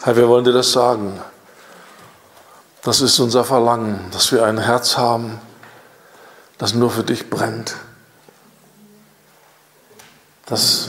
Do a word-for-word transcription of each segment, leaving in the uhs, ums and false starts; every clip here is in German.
Herr, wir wollen dir das sagen. Das ist unser Verlangen, dass wir ein Herz haben, das nur für dich brennt. Das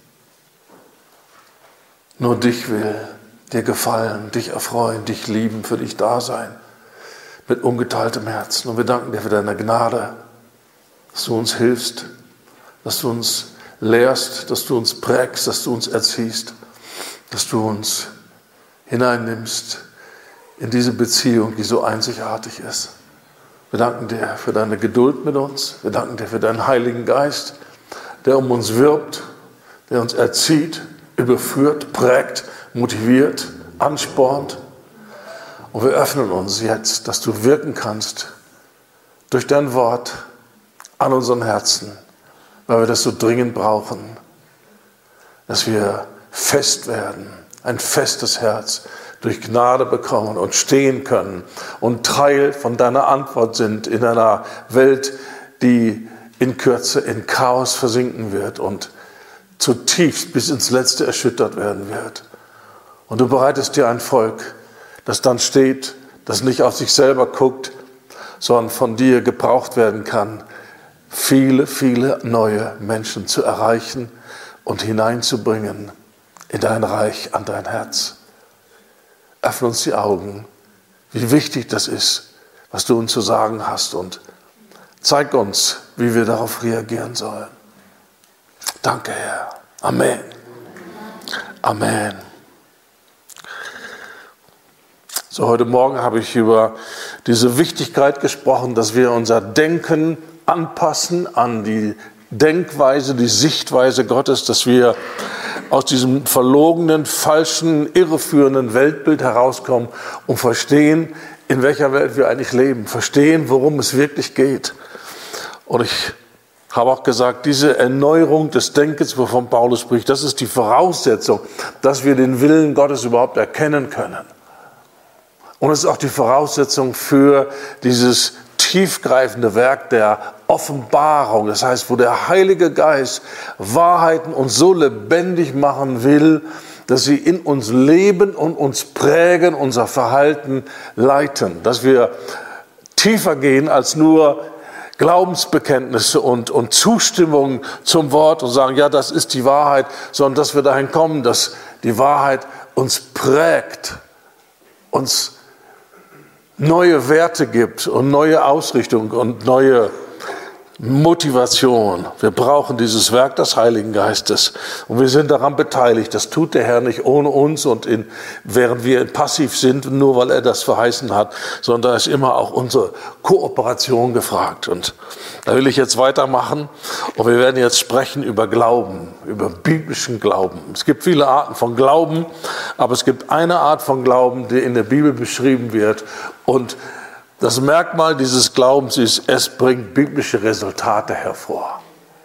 nur dich will, dir gefallen, dich erfreuen, dich lieben, für dich da sein, mit ungeteiltem Herzen. Und wir danken dir für deine Gnade, dass du uns hilfst, dass du uns lehrst, dass du uns prägst, dass du uns erziehst, dass du uns hineinnimmst in diese Beziehung, die so einzigartig ist. Wir danken dir für deine Geduld mit uns. Wir danken dir für deinen Heiligen Geist, der um uns wirbt, der uns erzieht, überführt, prägt, motiviert, anspornt. Und wir öffnen uns jetzt, dass du wirken kannst durch dein Wort an unseren Herzen, weil wir das so dringend brauchen, dass wir fest werden, ein festes Herz durch Gnade bekommen und stehen können und Teil von deiner Antwort sind in einer Welt, die in Kürze in Chaos versinken wird und zutiefst bis ins Letzte erschüttert werden wird. Und du bereitest dir ein Volk, das dann steht, das nicht auf sich selber guckt, sondern von dir gebraucht werden kann, viele, viele neue Menschen zu erreichen und hineinzubringen in dein Reich, an dein Herz. Öffne uns die Augen, wie wichtig das ist, was du uns zu sagen hast, und zeig uns, wie wir darauf reagieren sollen. Danke, Herr. Amen. Amen. So, heute Morgen habe ich über diese Wichtigkeit gesprochen, dass wir unser Denken anpassen an die Denkweise, die Sichtweise Gottes, dass wir aus diesem verlogenen, falschen, irreführenden Weltbild herauskommen und verstehen, in welcher Welt wir eigentlich leben, verstehen, worum es wirklich geht. Und ich habe auch gesagt, diese Erneuerung des Denkens, wovon Paulus spricht, das ist die Voraussetzung, dass wir den Willen Gottes überhaupt erkennen können. Und es ist auch die Voraussetzung für dieses tiefgreifende Werk der Offenbarung. Das heißt, wo der Heilige Geist Wahrheiten uns so lebendig machen will, dass sie in uns leben und uns prägen, unser Verhalten leiten. Dass wir tiefer gehen als nur Glaubensbekenntnisse und, und Zustimmung zum Wort und sagen, ja, das ist die Wahrheit, sondern dass wir dahin kommen, dass die Wahrheit uns prägt, uns neue Werte gibt und neue Ausrichtung und neue Motivation. Wir brauchen dieses Werk des Heiligen Geistes und wir sind daran beteiligt. Das tut der Herr nicht ohne uns und in, während wir passiv sind, nur weil er das verheißen hat, sondern da ist immer auch unsere Kooperation gefragt. Und da will ich jetzt weitermachen und wir werden jetzt sprechen über Glauben, über biblischen Glauben. Es gibt viele Arten von Glauben, aber es gibt eine Art von Glauben, die in der Bibel beschrieben wird, und das Merkmal dieses Glaubens ist, es bringt biblische Resultate hervor.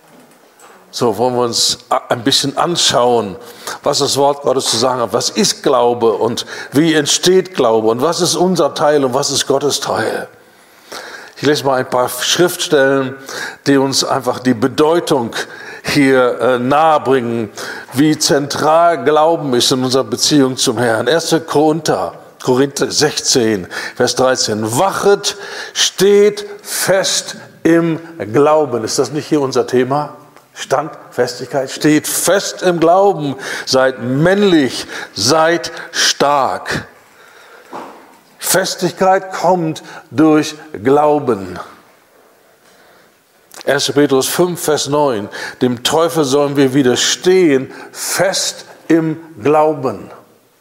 So wollen wir uns ein bisschen anschauen, was das Wort Gottes zu sagen hat. Was ist Glaube und wie entsteht Glaube und was ist unser Teil und was ist Gottes Teil? Ich lese mal ein paar Schriftstellen, die uns einfach die Bedeutung hier äh, nahebringen, wie zentral Glauben ist in unserer Beziehung zum Herrn. erster Korinther. Korinther sechzehn, Vers dreizehn. Wachet, steht fest im Glauben. Ist das nicht hier unser Thema? Standfestigkeit. Steht fest im Glauben. Seid männlich, seid stark. Festigkeit kommt durch Glauben. erster Petrus fünf, Vers neun. Dem Teufel sollen wir widerstehen, fest im Glauben.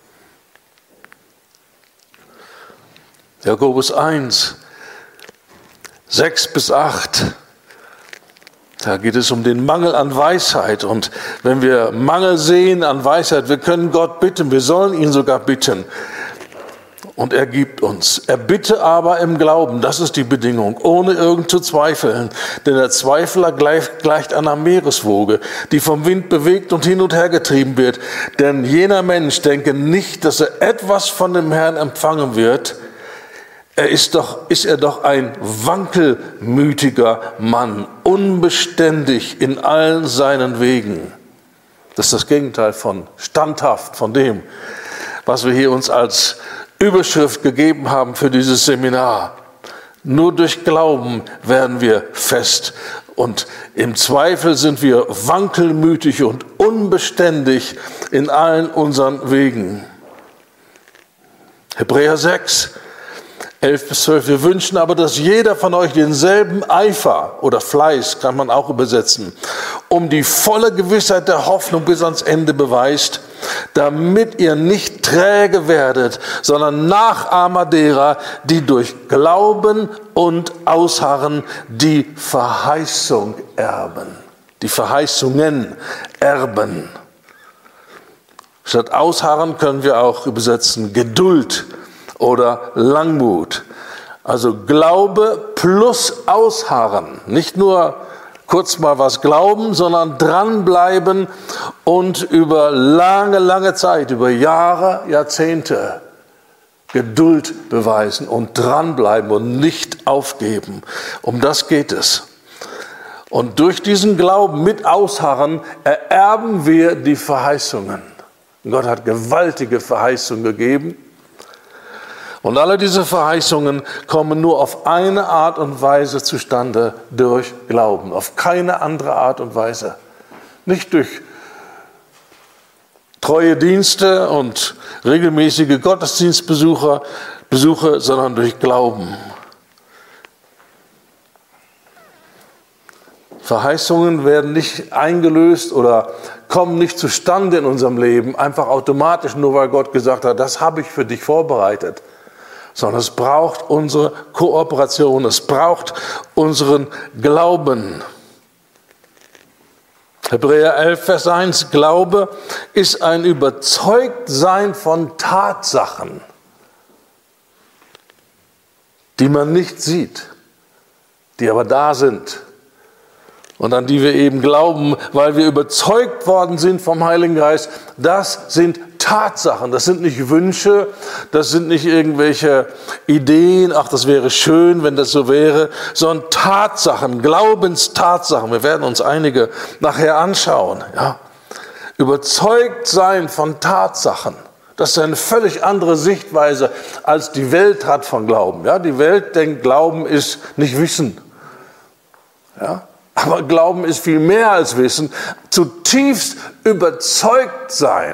Jakobus eins, sechs bis acht, da geht es um den Mangel an Weisheit. Und wenn wir Mangel sehen an Weisheit, wir können Gott bitten, wir sollen ihn sogar bitten. Und er gibt uns. Er bitte aber im Glauben, das ist die Bedingung, ohne irgend zu zweifeln. Denn der Zweifler gleicht, gleicht einer Meereswoge, die vom Wind bewegt und hin und her getrieben wird. Denn jener Mensch denke nicht, dass er etwas von dem Herrn empfangen wird. Er ist doch, ist er doch ein wankelmütiger Mann, unbeständig in allen seinen Wegen. Das ist das Gegenteil von standhaft, von dem, was wir hier uns als Überschrift gegeben haben für dieses Seminar. Nur durch Glauben werden wir fest und im Zweifel sind wir wankelmütig und unbeständig in allen unseren Wegen. Hebräer sechs, elf bis zwölf. Wir wünschen aber, dass jeder von euch denselben Eifer oder Fleiß, kann man auch übersetzen, um die volle Gewissheit der Hoffnung bis ans Ende beweist, damit ihr nicht träge werdet, sondern Nachahmer derer, die durch Glauben und Ausharren die Verheißung erben. Die Verheißungen erben. Statt Ausharren können wir auch übersetzen Geduld oder Langmut. Also Glaube plus Ausharren. Nicht nur kurz mal was glauben, sondern dranbleiben und über lange, lange Zeit, über Jahre, Jahrzehnte Geduld beweisen und dranbleiben und nicht aufgeben. Um das geht es. Und durch diesen Glauben mit Ausharren ererben wir die Verheißungen. Gott hat gewaltige Verheißungen gegeben. Und alle diese Verheißungen kommen nur auf eine Art und Weise zustande durch Glauben. Auf keine andere Art und Weise. Nicht durch treue Dienste und regelmäßige Gottesdienstbesuche, Besuche, sondern durch Glauben. Verheißungen werden nicht eingelöst oder kommen nicht zustande in unserem Leben, einfach automatisch, nur weil Gott gesagt hat, das habe ich für dich vorbereitet. Sondern es braucht unsere Kooperation, es braucht unseren Glauben. Hebräer elf, Vers eins, Glaube ist ein Überzeugtsein von Tatsachen, die man nicht sieht, die aber da sind und an die wir eben glauben, weil wir überzeugt worden sind vom Heiligen Geist. Das sind Tatsachen, das sind nicht Wünsche, das sind nicht irgendwelche Ideen, ach, das wäre schön, wenn das so wäre, sondern Tatsachen, Glaubenstatsachen. Wir werden uns einige nachher anschauen. Ja. Überzeugt sein von Tatsachen, das ist eine völlig andere Sichtweise, als die Welt hat von Glauben. Ja, die Welt denkt, Glauben ist nicht Wissen. Ja. Aber Glauben ist viel mehr als Wissen, zutiefst überzeugt sein.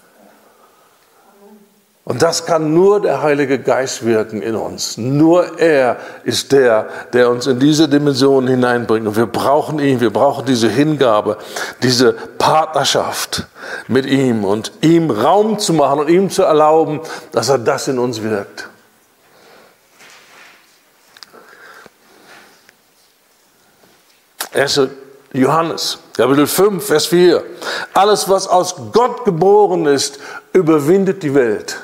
Und das kann nur der Heilige Geist wirken in uns. Nur er ist der, der uns in diese Dimension hineinbringt. Und wir brauchen ihn, wir brauchen diese Hingabe, diese Partnerschaft mit ihm und ihm Raum zu machen und ihm zu erlauben, dass er das in uns wirkt. erster Johannes, Kapitel fünf, Vers vier. Alles, was aus Gott geboren ist, überwindet die Welt.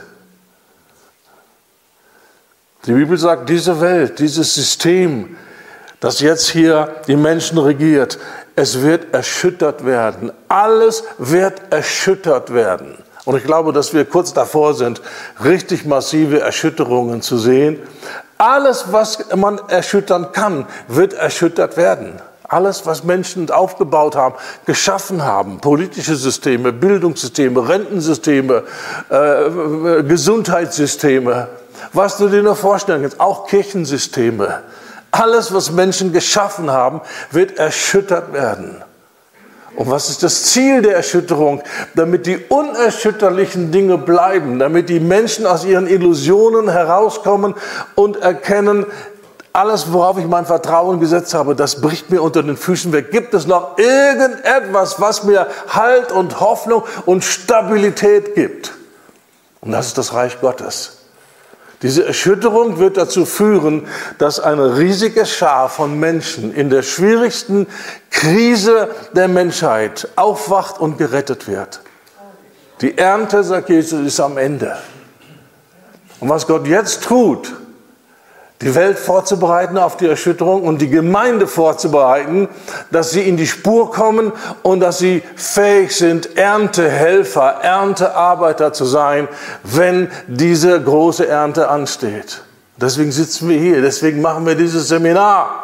Die Bibel sagt, diese Welt, dieses System, das jetzt hier die Menschen regiert, es wird erschüttert werden. Alles wird erschüttert werden. Und ich glaube, dass wir kurz davor sind, richtig massive Erschütterungen zu sehen. Alles, was man erschüttern kann, wird erschüttert werden. Alles, was Menschen aufgebaut haben, geschaffen haben, politische Systeme, Bildungssysteme, Rentensysteme, äh, Gesundheitssysteme, was du dir nur vorstellen kannst, auch Kirchensysteme. Alles, was Menschen geschaffen haben, wird erschüttert werden. Und was ist das Ziel der Erschütterung? Damit die unerschütterlichen Dinge bleiben, damit die Menschen aus ihren Illusionen herauskommen und erkennen, alles, worauf ich mein Vertrauen gesetzt habe, das bricht mir unter den Füßen weg. Gibt es noch irgendetwas, was mir Halt und Hoffnung und Stabilität gibt? Und das ist das Reich Gottes. Diese Erschütterung wird dazu führen, dass eine riesige Schar von Menschen in der schwierigsten Krise der Menschheit aufwacht und gerettet wird. Die Ernte, sagt Jesus, ist am Ende. Und was Gott jetzt tut, die Welt vorzubereiten auf die Erschütterung und die Gemeinde vorzubereiten, dass sie in die Spur kommen und dass sie fähig sind, Erntehelfer, Erntearbeiter zu sein, wenn diese große Ernte ansteht. Deswegen sitzen wir hier, deswegen machen wir dieses Seminar,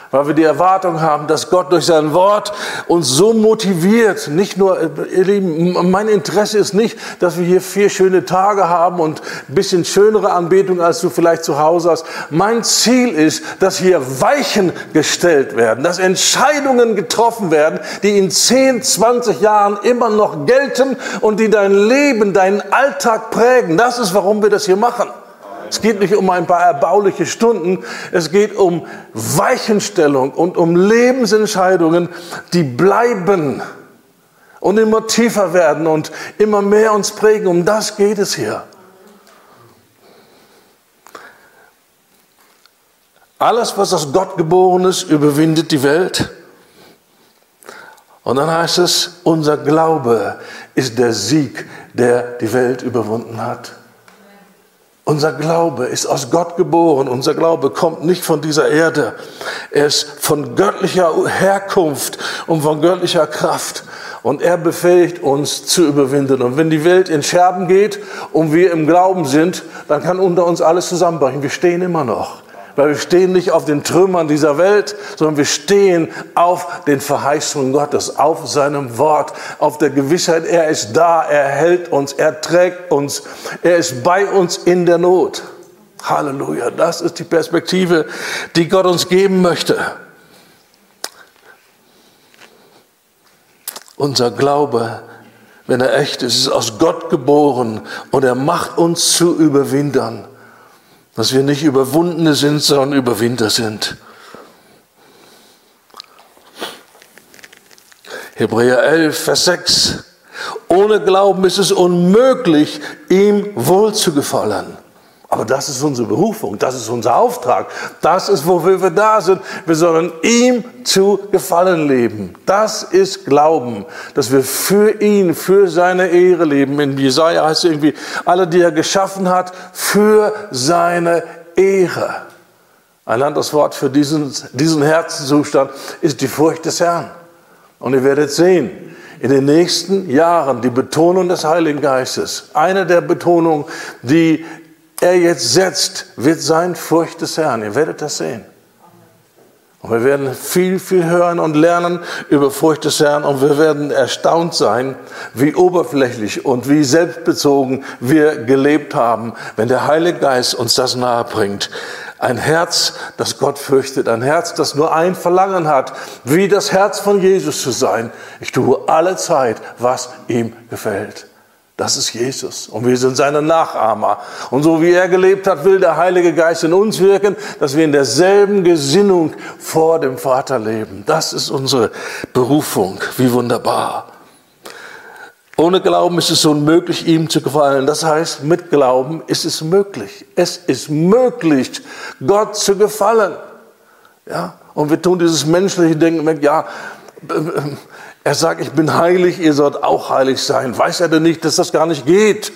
Weil wir die Erwartung haben, dass Gott durch sein Wort uns so motiviert. Nicht nur, ihr Lieben, mein Interesse ist nicht, dass wir hier vier schöne Tage haben und ein bisschen schönere Anbetung, als du vielleicht zu Hause hast. Mein Ziel ist, dass hier Weichen gestellt werden, dass Entscheidungen getroffen werden, die in zehn, zwanzig Jahren immer noch gelten und die dein Leben, deinen Alltag prägen. Das ist, warum wir das hier machen. Es geht nicht um ein paar erbauliche Stunden, es geht um Weichenstellung und um Lebensentscheidungen, die bleiben und immer tiefer werden und immer mehr uns prägen. Um das geht es hier. Alles, was aus Gott geboren ist, überwindet die Welt. Und dann heißt es, unser Glaube ist der Sieg, der die Welt überwunden hat. Unser Glaube ist aus Gott geboren. Unser Glaube kommt nicht von dieser Erde. Er ist von göttlicher Herkunft und von göttlicher Kraft. Und er befähigt uns zu überwinden. Und wenn die Welt in Scherben geht und wir im Glauben sind, dann kann unter uns alles zusammenbrechen. Wir stehen immer noch. Weil wir stehen nicht auf den Trümmern dieser Welt, sondern wir stehen auf den Verheißungen Gottes, auf seinem Wort, auf der Gewissheit, er ist da, er hält uns, er trägt uns, er ist bei uns in der Not. Halleluja, das ist die Perspektive, die Gott uns geben möchte. Unser Glaube, wenn er echt ist, ist aus Gott geboren und er macht uns zu Überwindern. Dass wir nicht Überwundene sind, sondern Überwinder sind. Hebräer elf, Vers sechs. Ohne Glauben ist es unmöglich, ihm wohlzugefallen. Aber das ist unsere Berufung, das ist unser Auftrag. Das ist, wofür wir da sind. Wir sollen ihm zu Gefallen leben. Das ist Glauben, dass wir für ihn, für seine Ehre leben. In Jesaja heißt es irgendwie, alle, die er geschaffen hat, für seine Ehre. Ein anderes Wort für diesen, diesen Herzenszustand ist die Furcht des Herrn. Und ihr werdet sehen, in den nächsten Jahren die Betonung des Heiligen Geistes, eine der Betonungen, die er jetzt setzt, wird sein Furcht des Herrn. Ihr werdet das sehen. Und wir werden viel, viel hören und lernen über Furcht des Herrn und wir werden erstaunt sein, wie oberflächlich und wie selbstbezogen wir gelebt haben, wenn der Heilige Geist uns das nahe bringt. Ein Herz, das Gott fürchtet, ein Herz, das nur ein Verlangen hat, wie das Herz von Jesus zu sein. Ich tue alle Zeit, was ihm gefällt. Das ist Jesus und wir sind seine Nachahmer. Und so wie er gelebt hat, will der Heilige Geist in uns wirken, dass wir in derselben Gesinnung vor dem Vater leben. Das ist unsere Berufung. Wie wunderbar. Ohne Glauben ist es unmöglich, ihm zu gefallen. Das heißt, mit Glauben ist es möglich. Es ist möglich, Gott zu gefallen. Ja? Und wir tun dieses menschliche Denken, ja, er sagt, ich bin heilig, ihr sollt auch heilig sein. Weiß er denn nicht, dass das gar nicht geht?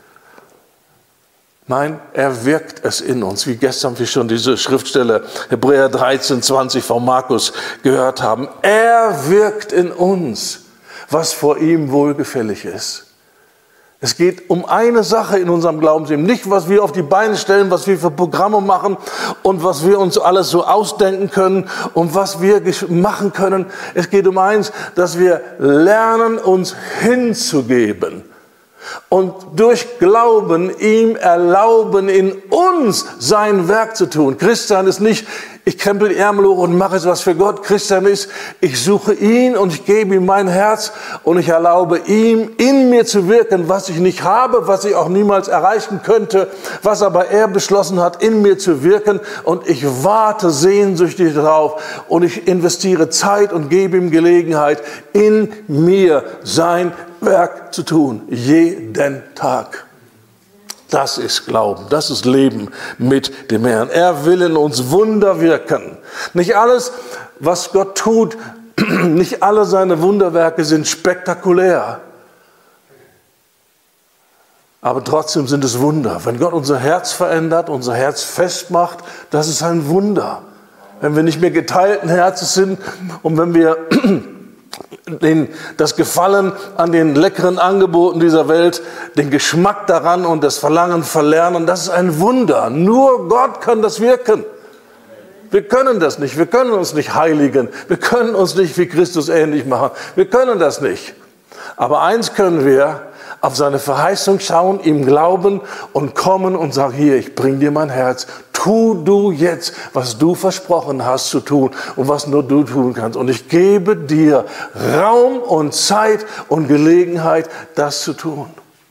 Nein, er wirkt es in uns, wie gestern wir schon diese Schriftstelle Hebräer dreizehn, zwanzig von Markus gehört haben. Er wirkt in uns, was vor ihm wohlgefällig ist. Es geht um eine Sache in unserem Glaubensleben, nicht was wir auf die Beine stellen, was wir für Programme machen und was wir uns alles so ausdenken können und was wir machen können. Es geht um eins, dass wir lernen, uns hinzugeben und durch Glauben ihm erlauben, in uns sein Werk zu tun. Christian ist nicht, ich krempel die Ärmel hoch und mache etwas für Gott. Christian ist, ich suche ihn und ich gebe ihm mein Herz und ich erlaube ihm, in mir zu wirken, was ich nicht habe, was ich auch niemals erreichen könnte, was aber er beschlossen hat, in mir zu wirken. Und ich warte sehnsüchtig darauf und ich investiere Zeit und gebe ihm Gelegenheit, in mir sein Werk zu tun, jeden Tag. Das ist Glauben, das ist Leben mit dem Herrn. Er will in uns Wunder wirken. Nicht alles, was Gott tut, nicht alle seine Wunderwerke sind spektakulär. Aber trotzdem sind es Wunder. Wenn Gott unser Herz verändert, unser Herz festmacht, das ist ein Wunder. Wenn wir nicht mehr geteilten Herzens sind und wenn wir Den, das Gefallen an den leckeren Angeboten dieser Welt, den Geschmack daran und das Verlangen verlernen, das ist ein Wunder. Nur Gott kann das wirken. Wir können das nicht. Wir können uns nicht heiligen. Wir können uns nicht wie Christus ähnlich machen. Wir können das nicht. Aber eins können wir: auf seine Verheißung schauen, ihm glauben und kommen und sagen: Hier, ich bring dir mein Herz. Tu du jetzt, was du versprochen hast zu tun und was nur du tun kannst. Und ich gebe dir Raum und Zeit und Gelegenheit, das zu tun.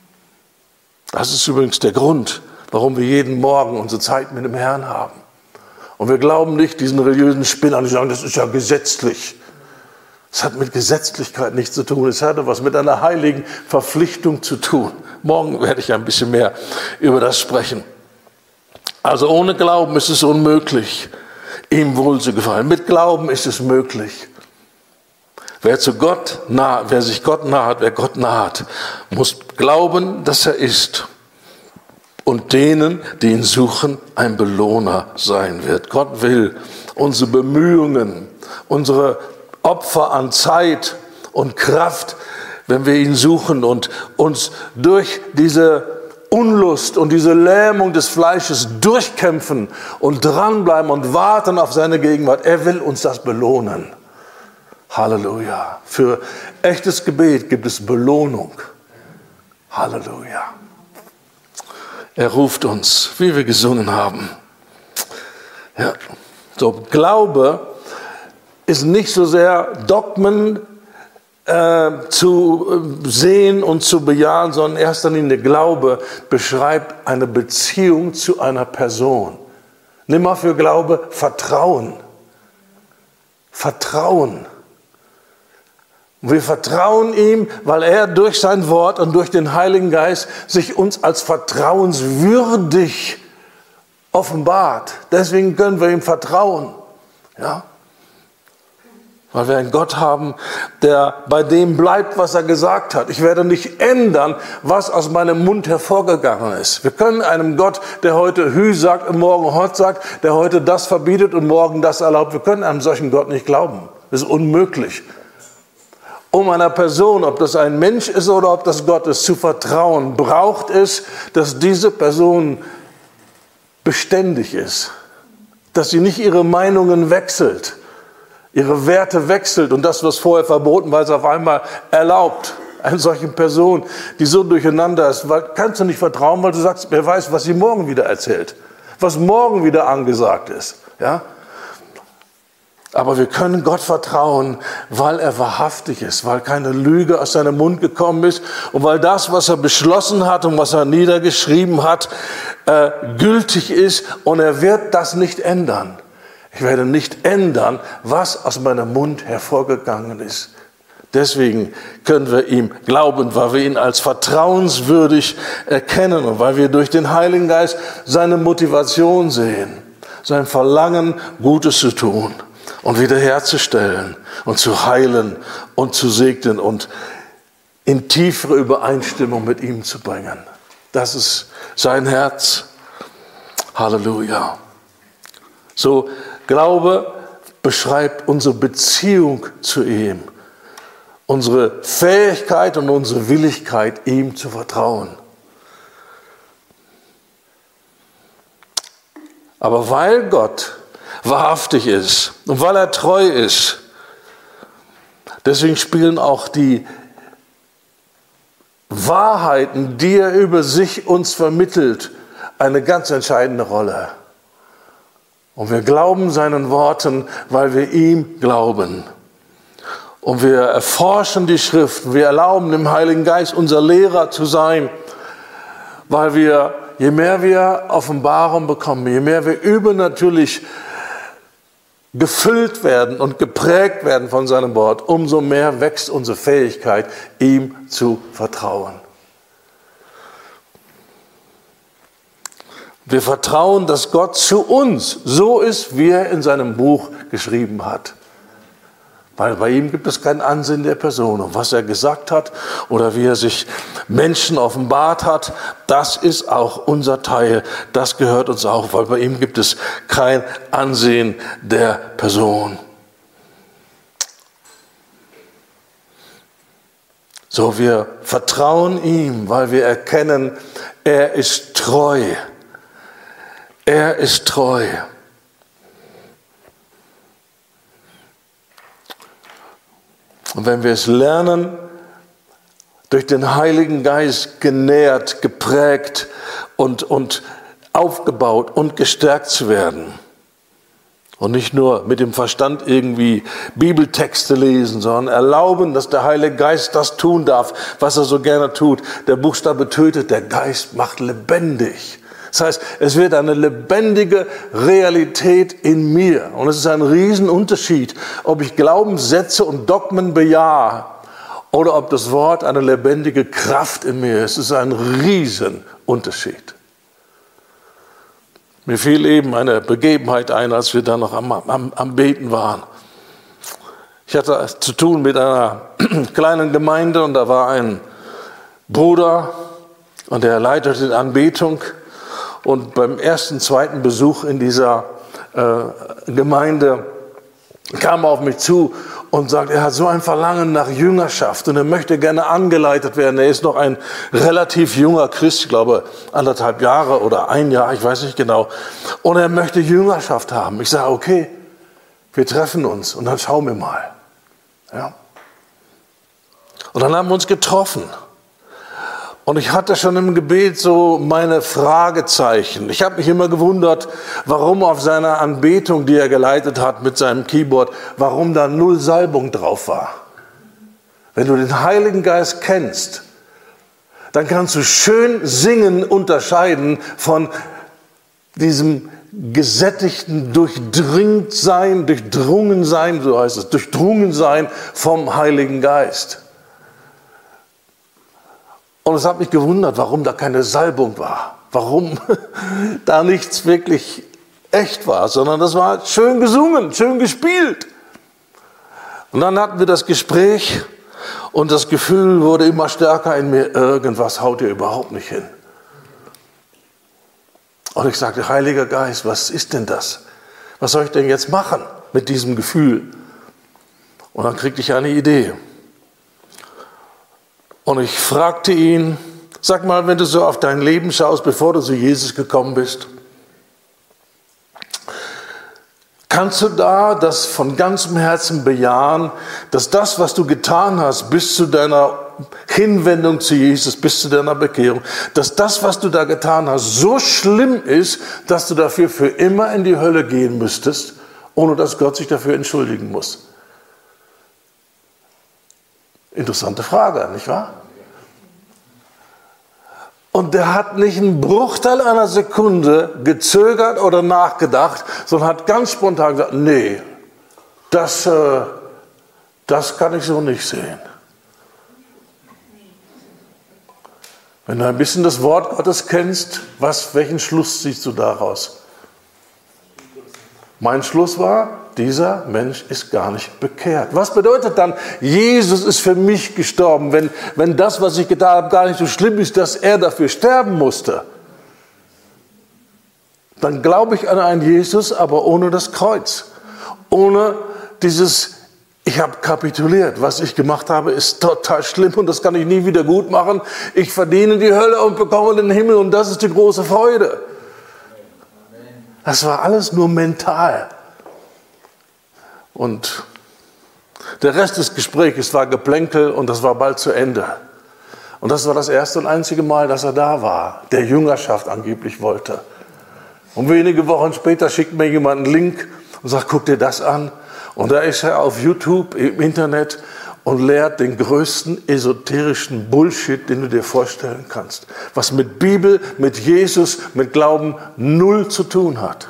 Das ist übrigens der Grund, warum wir jeden Morgen unsere Zeit mit dem Herrn haben. Und wir glauben nicht diesen religiösen Spinnern, die sagen, das ist ja gesetzlich. Es hat mit Gesetzlichkeit nichts zu tun. Es hat was mit einer heiligen Verpflichtung zu tun. Morgen werde ich ein bisschen mehr über das sprechen. Also ohne Glauben ist es unmöglich, ihm wohl zu gefallen. Mit Glauben ist es möglich. Wer zu Gott nah, wer sich Gott naht, wer Gott naht, muss glauben, dass er ist. Und denen, die ihn suchen, ein Belohner sein wird. Gott will unsere Bemühungen, unsere Opfer an Zeit und Kraft, wenn wir ihn suchen und uns durch diese Unlust und diese Lähmung des Fleisches durchkämpfen und dranbleiben und warten auf seine Gegenwart. Er will uns das belohnen. Halleluja. Für echtes Gebet gibt es Belohnung. Halleluja. Er ruft uns, wie wir gesungen haben. Ja. So, Glaube ist nicht so sehr Dogmen äh, zu sehen und zu bejahen, sondern in erster Linie Glaube beschreibt eine Beziehung zu einer Person. Nimm mal für Glaube Vertrauen. Vertrauen. Wir vertrauen ihm, weil er durch sein Wort und durch den Heiligen Geist sich uns als vertrauenswürdig offenbart. Deswegen können wir ihm vertrauen. Ja? Weil wir einen Gott haben, der bei dem bleibt, was er gesagt hat. Ich werde nicht ändern, was aus meinem Mund hervorgegangen ist. Wir können einem Gott, der heute Hü sagt und morgen Hot sagt, der heute das verbietet und morgen das erlaubt, wir können einem solchen Gott nicht glauben. Das ist unmöglich. Um einer Person, ob das ein Mensch ist oder ob das Gott ist, zu vertrauen, braucht es, dass diese Person beständig ist. Dass sie nicht ihre Meinungen wechselt, ihre Werte wechselt und das, was vorher verboten war, ist auf einmal erlaubt. Eine solche Person, die so durcheinander ist, weil, kannst du nicht vertrauen, weil du sagst, wer weiß, was sie morgen wieder erzählt, was morgen wieder angesagt ist. Ja? Aber wir können Gott vertrauen, weil er wahrhaftig ist, weil keine Lüge aus seinem Mund gekommen ist und weil das, was er beschlossen hat und was er niedergeschrieben hat, äh, gültig ist und er wird das nicht ändern. Ich werde nicht ändern, was aus meinem Mund hervorgegangen ist. Deswegen können wir ihm glauben, weil wir ihn als vertrauenswürdig erkennen und weil wir durch den Heiligen Geist seine Motivation sehen, sein Verlangen, Gutes zu tun und wiederherzustellen und zu heilen und zu segnen und in tiefere Übereinstimmung mit ihm zu bringen. Das ist sein Herz. Halleluja. So, Glaube beschreibt unsere Beziehung zu ihm, unsere Fähigkeit und unsere Willigkeit, ihm zu vertrauen. Aber weil Gott wahrhaftig ist und weil er treu ist, deswegen spielen auch die Wahrheiten, die er über sich uns vermittelt, eine ganz entscheidende Rolle. Und wir glauben seinen Worten, weil wir ihm glauben. Und wir erforschen die Schrift, wir erlauben dem Heiligen Geist unser Lehrer zu sein, weil wir, je mehr wir Offenbarung bekommen, je mehr wir übernatürlich gefüllt werden und geprägt werden von seinem Wort, umso mehr wächst unsere Fähigkeit, ihm zu vertrauen. Wir vertrauen, dass Gott zu uns so ist, wie er in seinem Buch geschrieben hat. Weil bei ihm gibt es kein Ansehen der Person. Und was er gesagt hat oder wie er sich Menschen offenbart hat, das ist auch unser Teil. Das gehört uns auch, weil bei ihm gibt es kein Ansehen der Person. So, wir vertrauen ihm, weil wir erkennen, er ist treu. Er ist treu. Und wenn wir es lernen, durch den Heiligen Geist genährt, geprägt und, und aufgebaut und gestärkt zu werden. Und nicht nur mit dem Verstand irgendwie Bibeltexte lesen, sondern erlauben, dass der Heilige Geist das tun darf, was er so gerne tut. Der Buchstabe tötet, der Geist macht lebendig. Das heißt, es wird eine lebendige Realität in mir. Und es ist ein Riesenunterschied, ob ich Glaubenssätze und Dogmen bejahe oder ob das Wort eine lebendige Kraft in mir ist. Es ist ein Riesenunterschied. Mir fiel eben eine Begebenheit ein, als wir da noch am, am, am Beten waren. Ich hatte zu tun mit einer kleinen Gemeinde und da war ein Bruder und der leitete die Anbetung. Und beim ersten, zweiten Besuch in dieser äh, Gemeinde kam er auf mich zu und sagt, er hat so ein Verlangen nach Jüngerschaft und er möchte gerne angeleitet werden. Er ist noch ein relativ junger Christ, ich glaube anderthalb Jahre oder ein Jahr, ich weiß nicht genau. Und er möchte Jüngerschaft haben. Ich sage, okay, wir treffen uns und dann schauen wir mal. Ja. Und dann haben wir uns getroffen. Und ich hatte schon im Gebet so meine Fragezeichen. Ich habe mich immer gewundert, warum auf seiner Anbetung, die er geleitet hat mit seinem Keyboard, warum da null Salbung drauf war. Wenn du den Heiligen Geist kennst, dann kannst du schön singen unterscheiden von diesem gesättigten durchdringt sein, durchdrungen sein, so heißt es, durchdrungen sein vom Heiligen Geist. Und es hat mich gewundert, warum da keine Salbung war, warum da nichts wirklich echt war, sondern das war schön gesungen, schön gespielt. Und dann hatten wir das Gespräch und das Gefühl wurde immer stärker in mir, irgendwas haut ihr überhaupt nicht hin. Und ich sagte, Heiliger Geist, was ist denn das? Was soll ich denn jetzt machen mit diesem Gefühl? Und dann kriegte ich eine Idee. Und ich fragte ihn, sag mal, wenn du so auf dein Leben schaust, bevor du zu Jesus gekommen bist, kannst du da das von ganzem Herzen bejahen, dass das, was du getan hast, bis zu deiner Hinwendung zu Jesus, bis zu deiner Bekehrung, dass das, was du da getan hast, so schlimm ist, dass du dafür für immer in die Hölle gehen müsstest, ohne dass Gott sich dafür entschuldigen muss? Interessante Frage, nicht wahr? Und der hat nicht einen Bruchteil einer Sekunde gezögert oder nachgedacht, sondern hat ganz spontan gesagt, nee, das, äh, das kann ich so nicht sehen. Wenn du ein bisschen das Wort Gottes kennst, was, welchen Schluss ziehst du daraus? Mein Schluss war, dieser Mensch ist gar nicht bekehrt. Was bedeutet dann, Jesus ist für mich gestorben, wenn, wenn das, was ich getan habe, gar nicht so schlimm ist, dass er dafür sterben musste? Dann glaube ich an einen Jesus, aber ohne das Kreuz. Ohne dieses, ich habe kapituliert. Was ich gemacht habe, ist total schlimm und das kann ich nie wieder gut machen. Ich verdiene die Hölle und bekomme den Himmel und das ist die große Freude. Das war alles nur mental. Und der Rest des Gesprächs war Geplänkel und das war bald zu Ende. Und das war das erste und einzige Mal, dass er da war, der Jüngerschaft angeblich wollte. Und wenige Wochen später schickt mir jemand einen Link und sagt, guck dir das an. Und da ist er auf YouTube, im Internet und lehrt den größten esoterischen Bullshit, den du dir vorstellen kannst. Was mit Bibel, mit Jesus, mit Glauben null zu tun hat.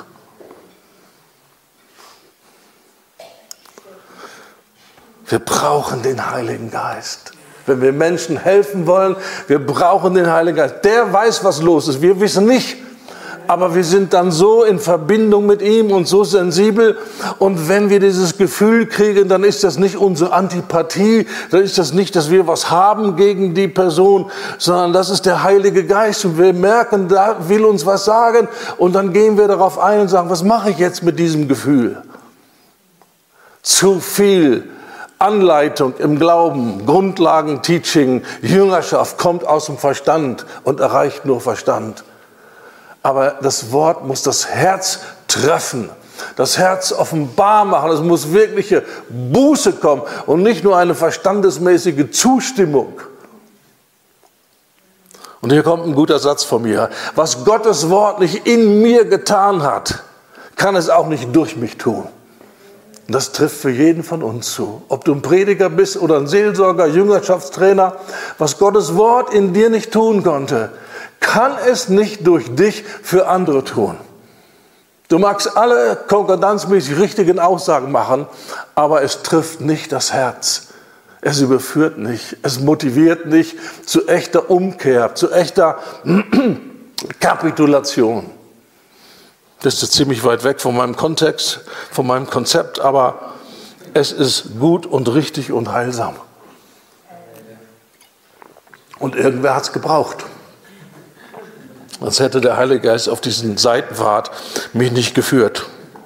Wir brauchen den Heiligen Geist. Wenn wir Menschen helfen wollen, wir brauchen den Heiligen Geist. Der weiß, was los ist. Wir wissen nicht. Aber wir sind dann so in Verbindung mit ihm und so sensibel. Und wenn wir dieses Gefühl kriegen, dann ist das nicht unsere Antipathie. Dann ist das nicht, dass wir was haben gegen die Person, sondern das ist der Heilige Geist. Und wir merken, da will uns was sagen. Und dann gehen wir darauf ein und sagen, was mache ich jetzt mit diesem Gefühl? Zu viel Anleitung im Glauben, Grundlagen, Teaching, Jüngerschaft kommt aus dem Verstand und erreicht nur Verstand. Aber das Wort muss das Herz treffen. das Herz offenbar machen. Es muss wirkliche Buße kommen und nicht nur eine verstandesmäßige Zustimmung. Und hier kommt ein guter Satz von mir. Was Gottes Wort nicht in mir getan hat, kann es auch nicht durch mich tun. Und das trifft für jeden von uns zu. Ob du ein Prediger bist oder ein Seelsorger, Jüngerschaftstrainer, was Gottes Wort in dir nicht tun konnte, kann es nicht durch dich für andere tun. Du magst alle konkordanzmäßig richtigen Aussagen machen, aber es trifft nicht das Herz. Es überführt nicht, es motiviert nicht zu echter Umkehr, zu echter Kapitulation. Das ist ziemlich weit weg von meinem Kontext, von meinem Konzept, aber es ist gut und richtig und heilsam. Und irgendwer hat es gebraucht. Sonst hätte der Heilige Geist auf diesen Seitenpfad mich nicht geführt.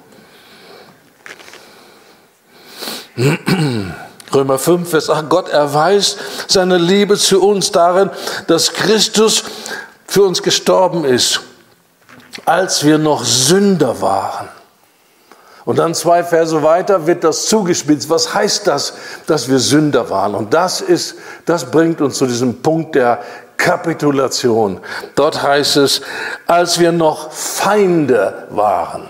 Römer fünf, Vers acht, Gott erweist seine Liebe zu uns darin, dass Christus für uns gestorben ist, als wir noch Sünder waren. Und dann zwei Verse weiter wird das zugespitzt. Was heißt das, dass wir Sünder waren? Und das ist, das bringt uns zu diesem Punkt der Kapitulation. Dort heißt es, als wir noch Feinde waren.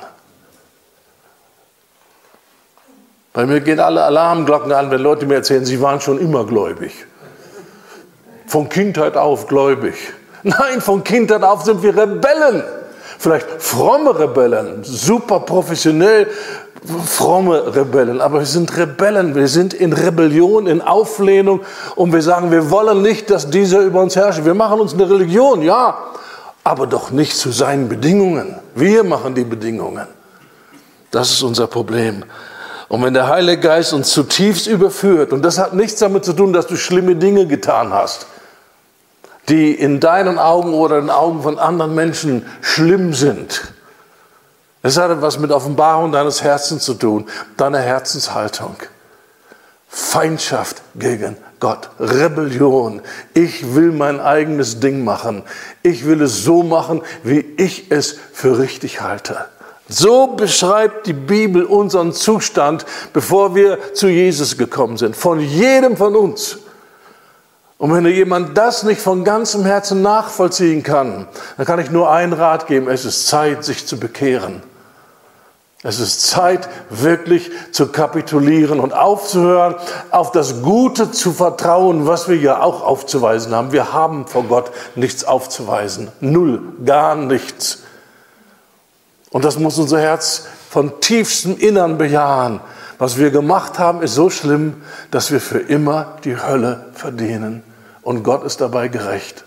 Bei mir gehen alle Alarmglocken an, wenn Leute mir erzählen, sie waren schon immer gläubig. Von Kindheit auf gläubig. Nein, von Kindheit auf sind wir Rebellen. Vielleicht fromme Rebellen, super professionell fromme Rebellen, aber wir sind Rebellen, wir sind in Rebellion, in Auflehnung und wir sagen, wir wollen nicht, dass dieser über uns herrscht. Wir machen uns eine Religion, ja, aber doch nicht zu seinen Bedingungen. Wir machen die Bedingungen. Das ist unser Problem. Und wenn der Heilige Geist uns zutiefst überführt, und das hat nichts damit zu tun, dass du schlimme Dinge getan hast, die in deinen Augen oder in den Augen von anderen Menschen schlimm sind. Es hat etwas mit Offenbarung deines Herzens zu tun, deiner Herzenshaltung. Feindschaft gegen Gott, Rebellion. Ich will mein eigenes Ding machen. Ich will es so machen, wie ich es für richtig halte. So beschreibt die Bibel unseren Zustand, bevor wir zu Jesus gekommen sind. Von jedem von uns. Und wenn jemand das nicht von ganzem Herzen nachvollziehen kann, dann kann ich nur einen Rat geben. Es ist Zeit, sich zu bekehren. Es ist Zeit, wirklich zu kapitulieren und aufzuhören, auf das Gute zu vertrauen, was wir ja auch aufzuweisen haben. Wir haben vor Gott nichts aufzuweisen. Null, gar nichts. Und das muss unser Herz von tiefstem Innern bejahen. Was wir gemacht haben, ist so schlimm, dass wir für immer die Hölle verdienen. Und Gott ist dabei gerecht.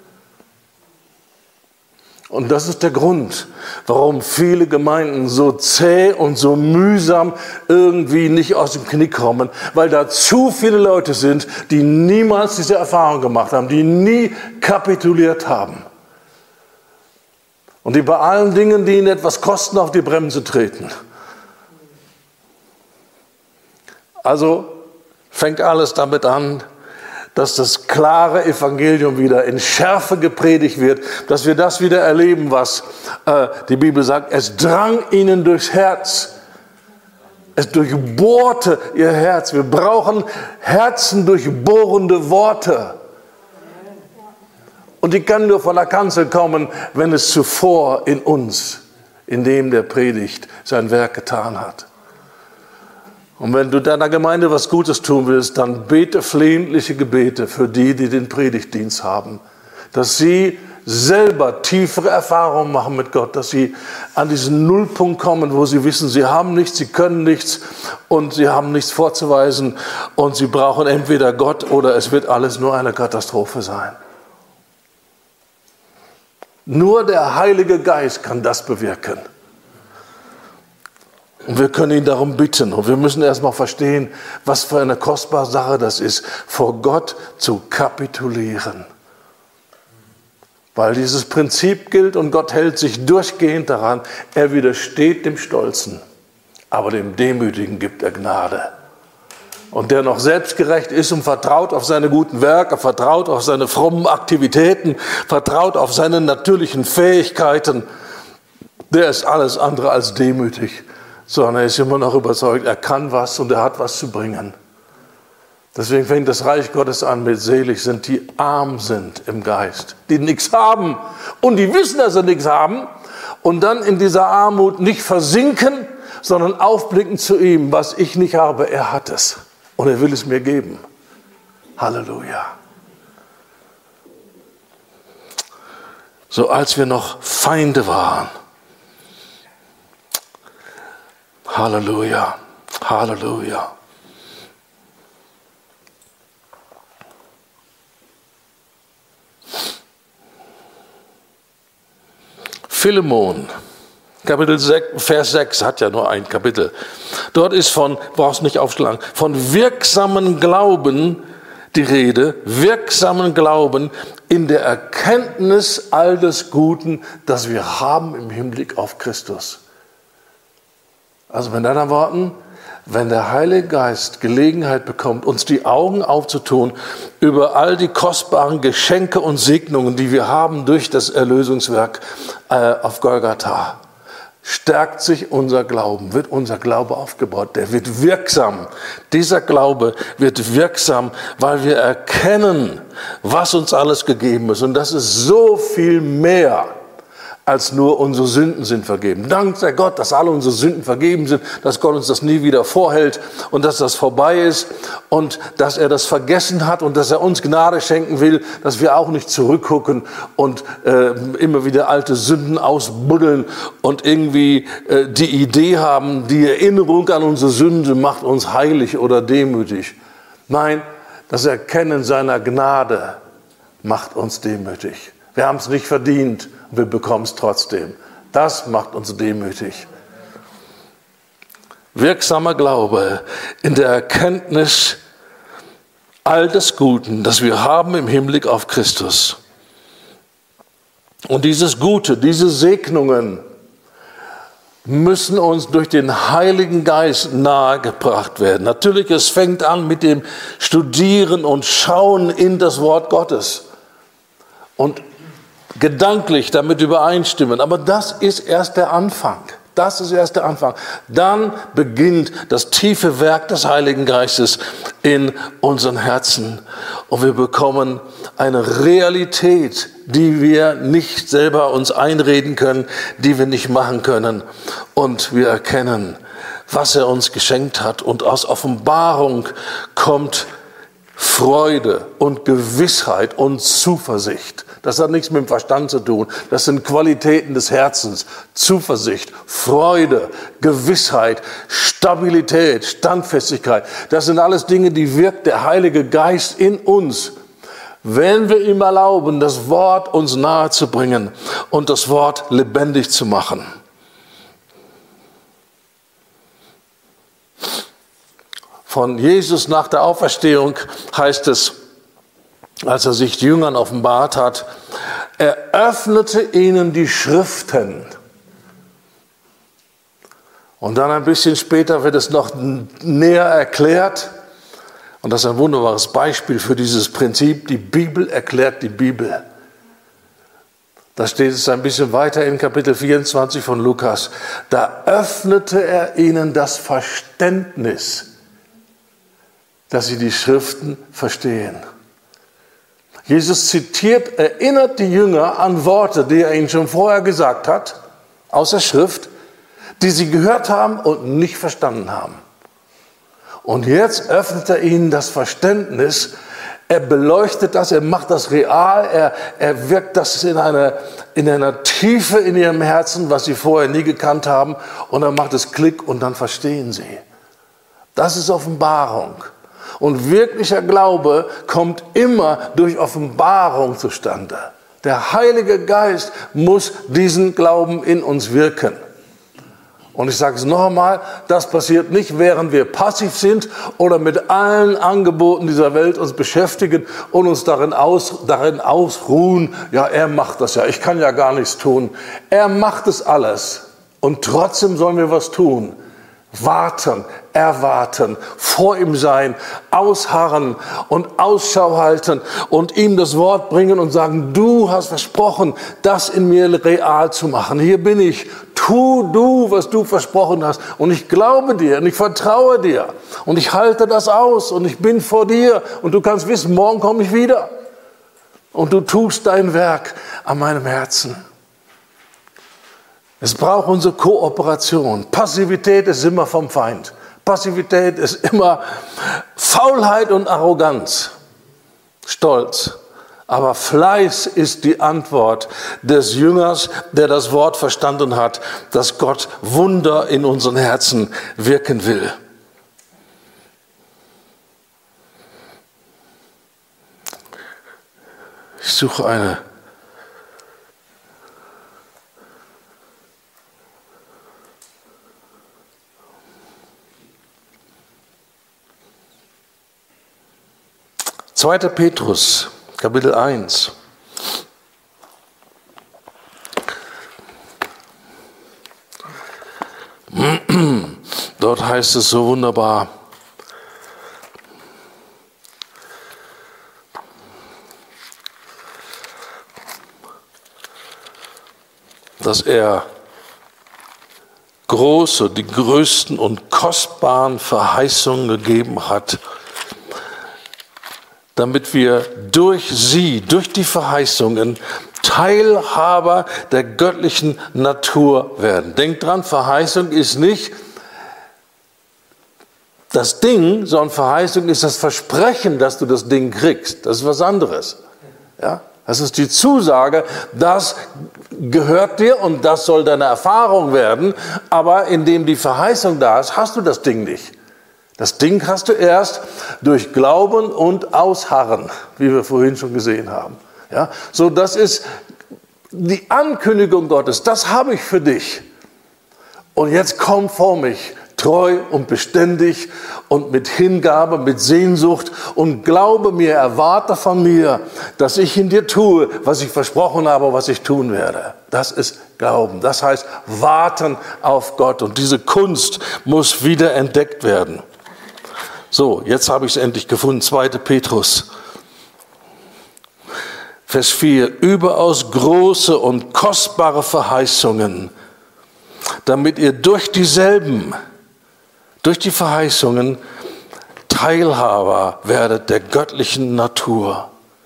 Und das ist der Grund, warum viele Gemeinden so zäh und so mühsam irgendwie nicht aus dem Knick kommen. Weil da zu viele Leute sind, die niemals diese Erfahrung gemacht haben, die nie kapituliert haben. Und die bei allen Dingen, die ihnen etwas kosten, auf die Bremse treten. Also fängt alles damit an, dass das klare Evangelium wieder in Schärfe gepredigt wird, dass wir das wieder erleben, was äh, die Bibel sagt. Es drang ihnen durchs Herz. Es durchbohrte ihr Herz. Wir brauchen herzendurchbohrende Worte. Und die können nur von der Kanzel kommen, wenn es zuvor in uns, in dem der predigt, sein Werk getan hat. Und wenn du deiner Gemeinde was Gutes tun willst, dann bete flehentliche Gebete für die, die den Predigtdienst haben. Dass sie selber tiefere Erfahrungen machen mit Gott, dass sie an diesen Nullpunkt kommen, wo sie wissen, sie haben nichts, sie können nichts und sie haben nichts vorzuweisen und sie brauchen entweder Gott oder es wird alles nur eine Katastrophe sein. Nur der Heilige Geist kann das bewirken. Und wir können ihn darum bitten. Und wir müssen erstmal verstehen, was für eine kostbare Sache das ist, vor Gott zu kapitulieren. Weil dieses Prinzip gilt und Gott hält sich durchgehend daran. Er widersteht dem Stolzen, aber dem Demütigen gibt er Gnade. Und der noch selbstgerecht ist und vertraut auf seine guten Werke, vertraut auf seine frommen Aktivitäten, vertraut auf seine natürlichen Fähigkeiten, der ist alles andere als demütig, sondern er ist immer noch überzeugt, er kann was und er hat was zu bringen. Deswegen fängt das Reich Gottes an mit selig sind, die arm sind im Geist, die nichts haben und die wissen, dass sie nichts haben und dann in dieser Armut nicht versinken, sondern aufblicken zu ihm, was ich nicht habe, er hat es und er will es mir geben. Halleluja. So als wir noch Feinde waren. Halleluja, Halleluja. Philemon, Kapitel sechs, Vers sechs hat ja nur ein Kapitel. Dort ist von, brauchst nicht aufschlagen, von wirksamen Glauben die Rede, wirksamen Glauben in der Erkenntnis all des Guten, das wir haben im Hinblick auf Christus. Also mit anderen Worten, wenn der Heilige Geist Gelegenheit bekommt, uns die Augen aufzutun über all die kostbaren Geschenke und Segnungen, die wir haben durch das Erlösungswerk äh, auf Golgatha, stärkt sich unser Glauben, wird unser Glaube aufgebaut, der wird wirksam. Dieser Glaube wird wirksam, weil wir erkennen, was uns alles gegeben ist. Und das ist so viel mehr, als nur unsere Sünden sind vergeben. Dank sei Gott, dass alle unsere Sünden vergeben sind, dass Gott uns das nie wieder vorhält und dass das vorbei ist und dass er das vergessen hat und dass er uns Gnade schenken will, dass wir auch nicht zurückgucken und äh, immer wieder alte Sünden ausbuddeln und irgendwie äh, die Idee haben, die Erinnerung an unsere Sünde macht uns heilig oder demütig. Nein, das Erkennen seiner Gnade macht uns demütig. Wir haben es nicht verdient. Wir bekommen es trotzdem. Das macht uns demütig. Wirksamer Glaube in der Erkenntnis all des Guten, das wir haben im Hinblick auf Christus. Und dieses Gute, diese Segnungen müssen uns durch den Heiligen Geist nahegebracht werden. Natürlich, es fängt an mit dem Studieren und Schauen in das Wort Gottes. Und gedanklich damit übereinstimmen. Aber das ist erst der Anfang. Das ist erst der Anfang. Dann beginnt das tiefe Werk des Heiligen Geistes in unseren Herzen. Und wir bekommen eine Realität, die wir nicht selber uns einreden können, die wir nicht machen können. Und wir erkennen, was er uns geschenkt hat. Und aus Offenbarung kommt Freude und Gewissheit und Zuversicht. Das hat nichts mit dem Verstand zu tun. Das sind Qualitäten des Herzens. Zuversicht, Freude, Gewissheit, Stabilität, Standfestigkeit. Das sind alles Dinge, die wirkt der Heilige Geist in uns. Wenn wir ihm erlauben, das Wort uns nahe zu bringen und das Wort lebendig zu machen. Von Jesus nach der Auferstehung heißt es, als er sich Jüngern offenbart hat, er öffnete ihnen die Schriften. Und dann ein bisschen später wird es noch näher erklärt. Und das ist ein wunderbares Beispiel für dieses Prinzip. Die Bibel erklärt die Bibel. Da steht es ein bisschen weiter in Kapitel vierundzwanzig von Lukas. Da öffnete er ihnen das Verständnis, dass sie die Schriften verstehen. Jesus zitiert, erinnert die Jünger an Worte, die er ihnen schon vorher gesagt hat, aus der Schrift, die sie gehört haben und nicht verstanden haben. Und jetzt öffnet er ihnen das Verständnis, er beleuchtet das, er macht das real, er, er wirkt das in einer, in einer Tiefe in ihrem Herzen, was sie vorher nie gekannt haben, und dann macht es Klick und dann verstehen sie. Das ist Offenbarung. Und wirklicher Glaube kommt immer durch Offenbarung zustande. Der Heilige Geist muss diesen Glauben in uns wirken. Und ich sage es noch einmal, das passiert nicht, während wir passiv sind oder mit allen Angeboten dieser Welt uns beschäftigen und uns darin, aus, darin ausruhen, ja, er macht das ja, ich kann ja gar nichts tun. Er macht es alles und trotzdem sollen wir was tun, warten, erwarten, vor ihm sein, ausharren und Ausschau halten und ihm das Wort bringen und sagen, du hast versprochen, das in mir real zu machen. Hier bin ich. Tu du, was du versprochen hast. Und ich glaube dir und ich vertraue dir. Und ich halte das aus und ich bin vor dir. Und du kannst wissen, morgen komme ich wieder. Und du tust dein Werk an meinem Herzen. Es braucht unsere Kooperation. Passivität ist immer vom Feind. Passivität ist immer Faulheit und Arroganz, Stolz. Aber Fleiß ist die Antwort des Jüngers, der das Wort verstanden hat, dass Gott Wunder in unseren Herzen wirken will. Ich suche eine zweiter Petrus, Kapitel eins. Dort heißt es so wunderbar, dass er große, die größten und kostbaren Verheißungen gegeben hat, damit wir durch sie, durch die Verheißungen, Teilhaber der göttlichen Natur werden. Denkt dran, Verheißung ist nicht das Ding, sondern Verheißung ist das Versprechen, dass du das Ding kriegst. Das ist was anderes. Ja? Das ist die Zusage, das gehört dir und das soll deine Erfahrung werden, aber indem die Verheißung da ist, hast du das Ding nicht. Das Ding hast du erst durch Glauben und Ausharren, wie wir vorhin schon gesehen haben. Ja, so, das ist die Ankündigung Gottes, das habe ich für dich. Und jetzt komm vor mich, treu und beständig und mit Hingabe, mit Sehnsucht und glaube mir, erwarte von mir, dass ich in dir tue, was ich versprochen habe, was ich tun werde. Das ist Glauben. Das heißt, warten auf Gott. Und diese Kunst muss wieder entdeckt werden. So, jetzt habe ich es endlich gefunden. zweiter Petrus, Vers vier. Überaus große und kostbare Verheißungen, damit ihr durch dieselben, durch die Verheißungen Teilhaber werdet der göttlichen Natur.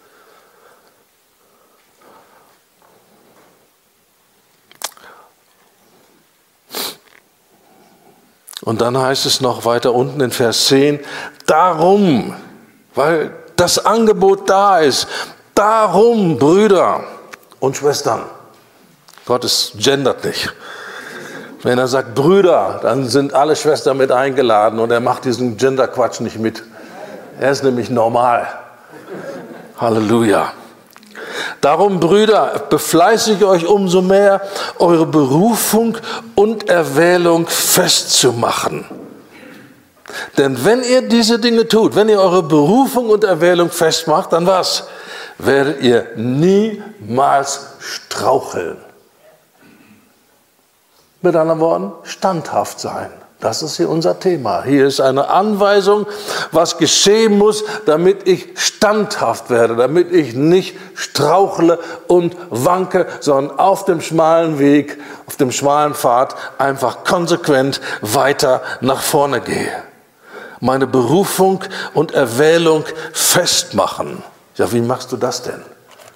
Und dann heißt es noch weiter unten in Vers zehn, darum, weil das Angebot da ist, darum, Brüder und Schwestern. Gott ist gendert nicht. Wenn er sagt Brüder, dann sind alle Schwestern mit eingeladen und er macht diesen Gender-Quatsch nicht mit. Er ist nämlich normal. Halleluja. Darum, Brüder, befleißigt euch umso mehr, eure Berufung und Erwählung festzumachen. Denn wenn ihr diese Dinge tut, wenn ihr eure Berufung und Erwählung festmacht, dann was? Werdet ihr niemals straucheln. Mit anderen Worten, standhaft sein. Das ist hier unser Thema. Hier ist eine Anweisung, was geschehen muss, damit ich standhaft werde, damit ich nicht strauchle und wanke, sondern auf dem schmalen Weg, auf dem schmalen Pfad einfach konsequent weiter nach vorne gehe. Meine Berufung und Erwählung festmachen. Ja, wie machst du das denn?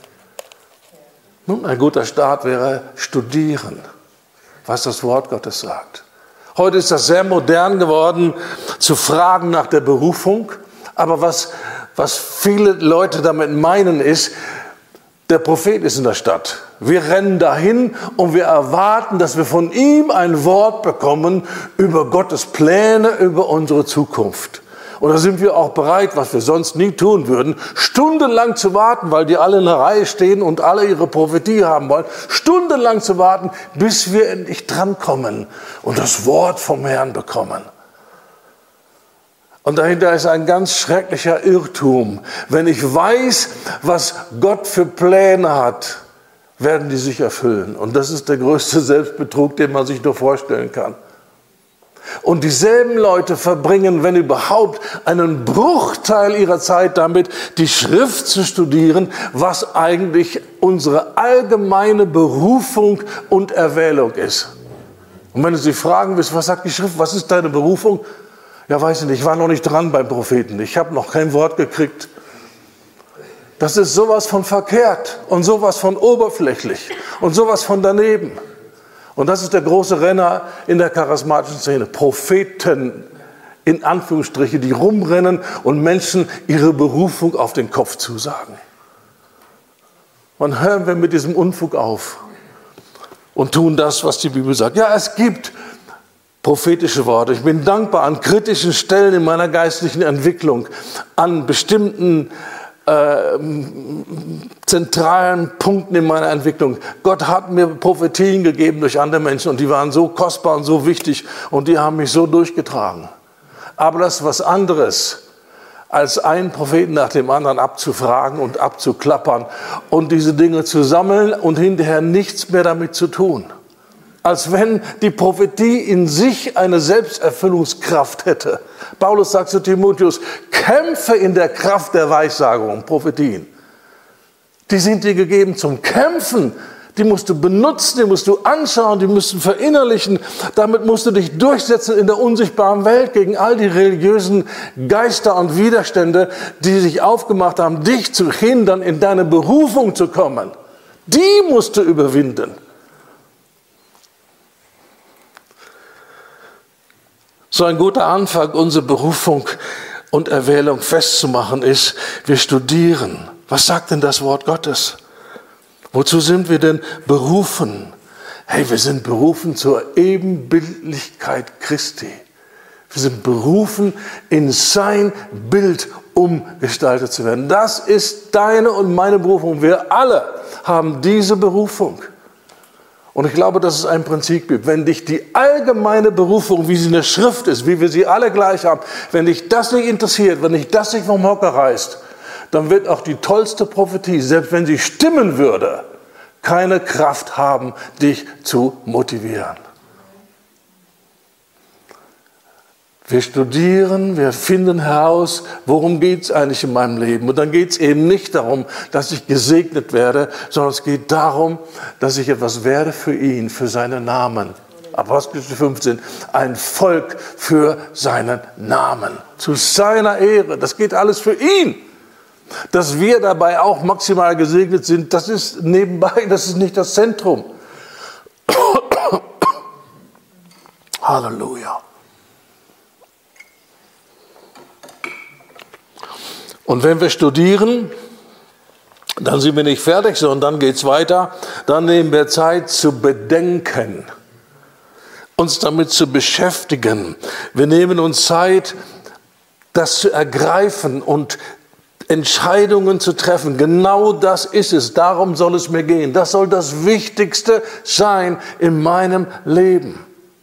Nun, ein guter Start wäre studieren, was das Wort Gottes sagt. Heute ist das sehr modern geworden, zu fragen nach der Berufung. Aber was, was viele Leute damit meinen ist, der Prophet ist in der Stadt. Wir rennen dahin und wir erwarten, dass wir von ihm ein Wort bekommen über Gottes Pläne, über unsere Zukunft. Und da sind wir auch bereit, was wir sonst nie tun würden, stundenlang zu warten, weil die alle in der Reihe stehen und alle ihre Prophetie haben wollen, stundenlang zu warten, bis wir endlich drankommen und das Wort vom Herrn bekommen. Und dahinter ist ein ganz schrecklicher Irrtum. Wenn ich weiß, was Gott für Pläne hat, werden die sich erfüllen. Und das ist der größte Selbstbetrug, den man sich nur vorstellen kann. Und dieselben Leute verbringen, wenn überhaupt, einen Bruchteil ihrer Zeit damit, die Schrift zu studieren, was eigentlich unsere allgemeine Berufung und Erwählung ist. Und wenn du sie fragen willst, was sagt die Schrift, was ist deine Berufung? Ja, weiß ich nicht, ich war noch nicht dran beim Propheten, ich habe noch kein Wort gekriegt. Das ist sowas von verkehrt und sowas von oberflächlich und sowas von daneben. Und das ist der große Renner in der charismatischen Szene. Propheten, in Anführungsstriche, die rumrennen und Menschen ihre Berufung auf den Kopf zusagen. Wann hören wir mit diesem Unfug auf und tun das, was die Bibel sagt? Ja, es gibt prophetische Worte. Ich bin dankbar an kritischen Stellen in meiner geistlichen Entwicklung, an bestimmten Äh, zentralen Punkten in meiner Entwicklung. Gott hat mir Prophetien gegeben durch andere Menschen und die waren so kostbar und so wichtig und die haben mich so durchgetragen. Aber das ist was anderes, als einen Propheten nach dem anderen abzufragen und abzuklappern und diese Dinge zu sammeln und hinterher nichts mehr damit zu tun. Als wenn die Prophetie in sich eine Selbsterfüllungskraft hätte. Paulus sagt zu Timotheus, kämpfe in der Kraft der Weissagung, Prophetien. Die sind dir gegeben zum Kämpfen. Die musst du benutzen, die musst du anschauen, die musst du verinnerlichen. Damit musst du dich durchsetzen in der unsichtbaren Welt gegen all die religiösen Geister und Widerstände, die sich aufgemacht haben, dich zu hindern, in deine Berufung zu kommen. Die musst du überwinden. So ein guter Anfang, unsere Berufung und Erwählung festzumachen, ist, wir studieren. Was sagt denn das Wort Gottes? Wozu sind wir denn berufen? Hey, wir sind berufen zur Ebenbildlichkeit Christi. Wir sind berufen, in sein Bild umgestaltet zu werden. Das ist deine und meine Berufung. Wir alle haben diese Berufung. Und ich glaube, dass es ein Prinzip gibt. Wenn dich die allgemeine Berufung, wie sie in der Schrift ist, wie wir sie alle gleich haben, wenn dich das nicht interessiert, wenn dich das nicht vom Hocker reißt, dann wird auch die tollste Prophetie, selbst wenn sie stimmen würde, keine Kraft haben, dich zu motivieren. Wir studieren, wir finden heraus, worum geht es eigentlich in meinem Leben. Und dann geht es eben nicht darum, dass ich gesegnet werde, sondern es geht darum, dass ich etwas werde für ihn, für seinen Namen. Apostelgeschichte fünfzehn, ein Volk für seinen Namen, zu seiner Ehre. Das geht alles für ihn. Dass wir dabei auch maximal gesegnet sind, das ist nebenbei, das ist nicht das Zentrum. Halleluja. Und wenn wir studieren, dann sind wir nicht fertig, sondern dann geht es weiter. Dann nehmen wir Zeit zu bedenken, uns damit zu beschäftigen. Wir nehmen uns Zeit, das zu ergreifen und Entscheidungen zu treffen. Genau das ist es. Darum soll es mir gehen. Das soll das Wichtigste sein in meinem Leben.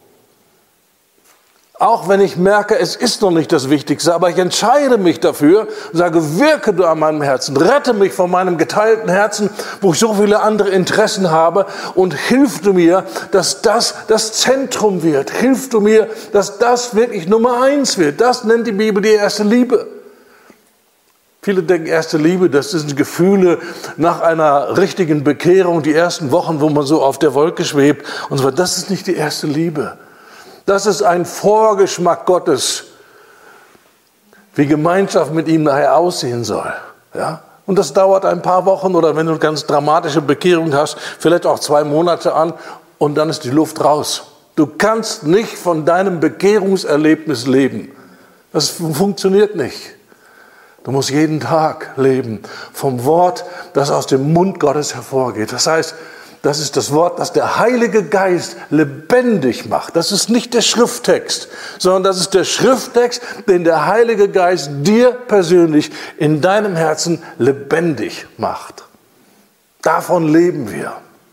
Auch wenn ich merke, es ist noch nicht das Wichtigste, aber ich entscheide mich dafür und sage, wirke du an meinem Herzen, rette mich von meinem geteilten Herzen, wo ich so viele andere Interessen habe und hilf du mir, dass das das Zentrum wird. Hilf du mir, dass das wirklich Nummer eins wird. Das nennt die Bibel die erste Liebe. Viele denken, erste Liebe, das sind Gefühle nach einer richtigen Bekehrung, die ersten Wochen, wo man so auf der Wolke schwebt und so weiter. Das ist nicht die erste Liebe. Das ist ein Vorgeschmack Gottes, wie Gemeinschaft mit ihm nachher aussehen soll. Ja? Und das dauert ein paar Wochen oder wenn du eine ganz dramatische Bekehrung hast, vielleicht auch zwei Monate an und dann ist die Luft raus. Du kannst nicht von deinem Bekehrungserlebnis leben. Das funktioniert nicht. Du musst jeden Tag leben vom Wort, das aus dem Mund Gottes hervorgeht. Das heißt, das ist das Wort, das der Heilige Geist lebendig macht. Das ist nicht der Schrifttext, sondern das ist der Schrifttext, den der Heilige Geist dir persönlich in deinem Herzen lebendig macht. Davon leben wir.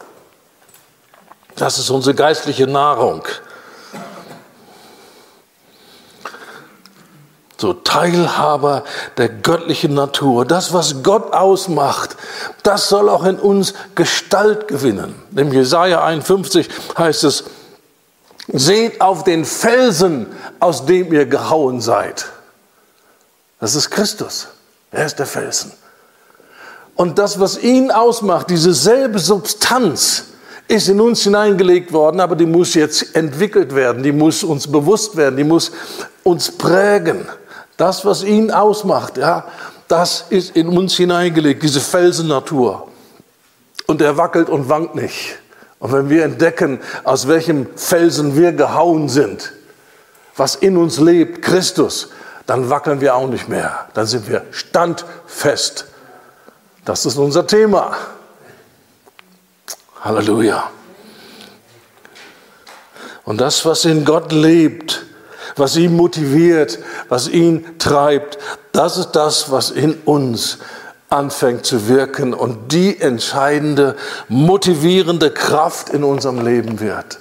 Das ist unsere geistliche Nahrung. So Teilhaber der göttlichen Natur. Das, was Gott ausmacht, das soll auch in uns Gestalt gewinnen. Im Jesaja einundfünfzig heißt es, Seht auf den Felsen, aus dem ihr gehauen seid. Das ist Christus. Er ist der Felsen. Und das, was ihn ausmacht, diese selbe Substanz, ist in uns hineingelegt worden, aber die muss jetzt entwickelt werden, die muss uns bewusst werden, die muss uns prägen. Das, was ihn ausmacht, ja, das ist in uns hineingelegt, diese Felsennatur. Und er wackelt und wankt nicht. Und wenn wir entdecken, aus welchem Felsen wir gehauen sind, was in uns lebt, Christus, dann wackeln wir auch nicht mehr. Dann sind wir standfest. Das ist unser Thema. Halleluja. Und das, was in Gott lebt, was ihn motiviert, was ihn treibt, das ist das, was in uns anfängt zu wirken und die entscheidende, motivierende Kraft in unserem Leben wird.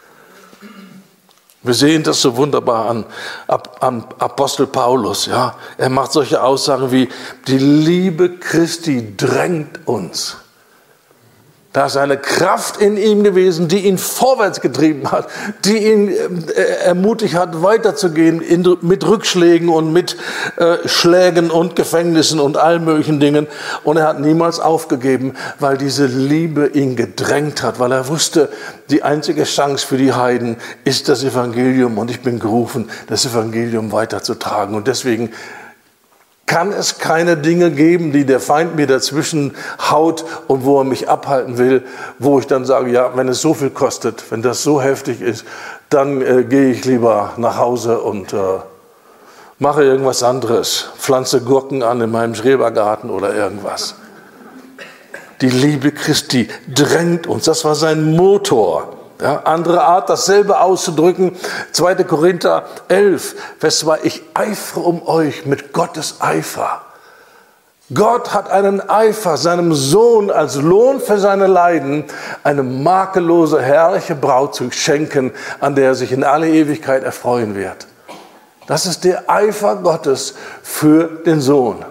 Wir sehen das so wunderbar an, an Apostel Paulus. Ja? Er macht solche Aussagen wie, die Liebe Christi drängt uns. Da ist eine Kraft in ihm gewesen, die ihn vorwärts getrieben hat, die ihn äh, ermutigt hat, weiterzugehen in, mit Rückschlägen und mit äh, Schlägen und Gefängnissen und all möglichen Dingen. Und er hat niemals aufgegeben, weil diese Liebe ihn gedrängt hat, weil er wusste, die einzige Chance für die Heiden ist das Evangelium und ich bin gerufen, das Evangelium weiterzutragen. Und deswegen kann es keine Dinge geben, die der Feind mir dazwischen haut und wo er mich abhalten will, wo ich dann sage, ja, wenn es so viel kostet, wenn das so heftig ist, dann äh, gehe ich lieber nach Hause und äh, mache irgendwas anderes, pflanze Gurken an in meinem Schrebergarten oder irgendwas. Die Liebe Christi drängt uns, das war sein Motor. Ja, andere Art, dasselbe auszudrücken. zweiter Korinther elf, Vers zwei. Ich eifere um euch mit Gottes Eifer. Gott hat einen Eifer, seinem Sohn als Lohn für seine Leiden eine makellose, herrliche Braut zu schenken, an der er sich in alle Ewigkeit erfreuen wird. Das ist der Eifer Gottes für den Sohn.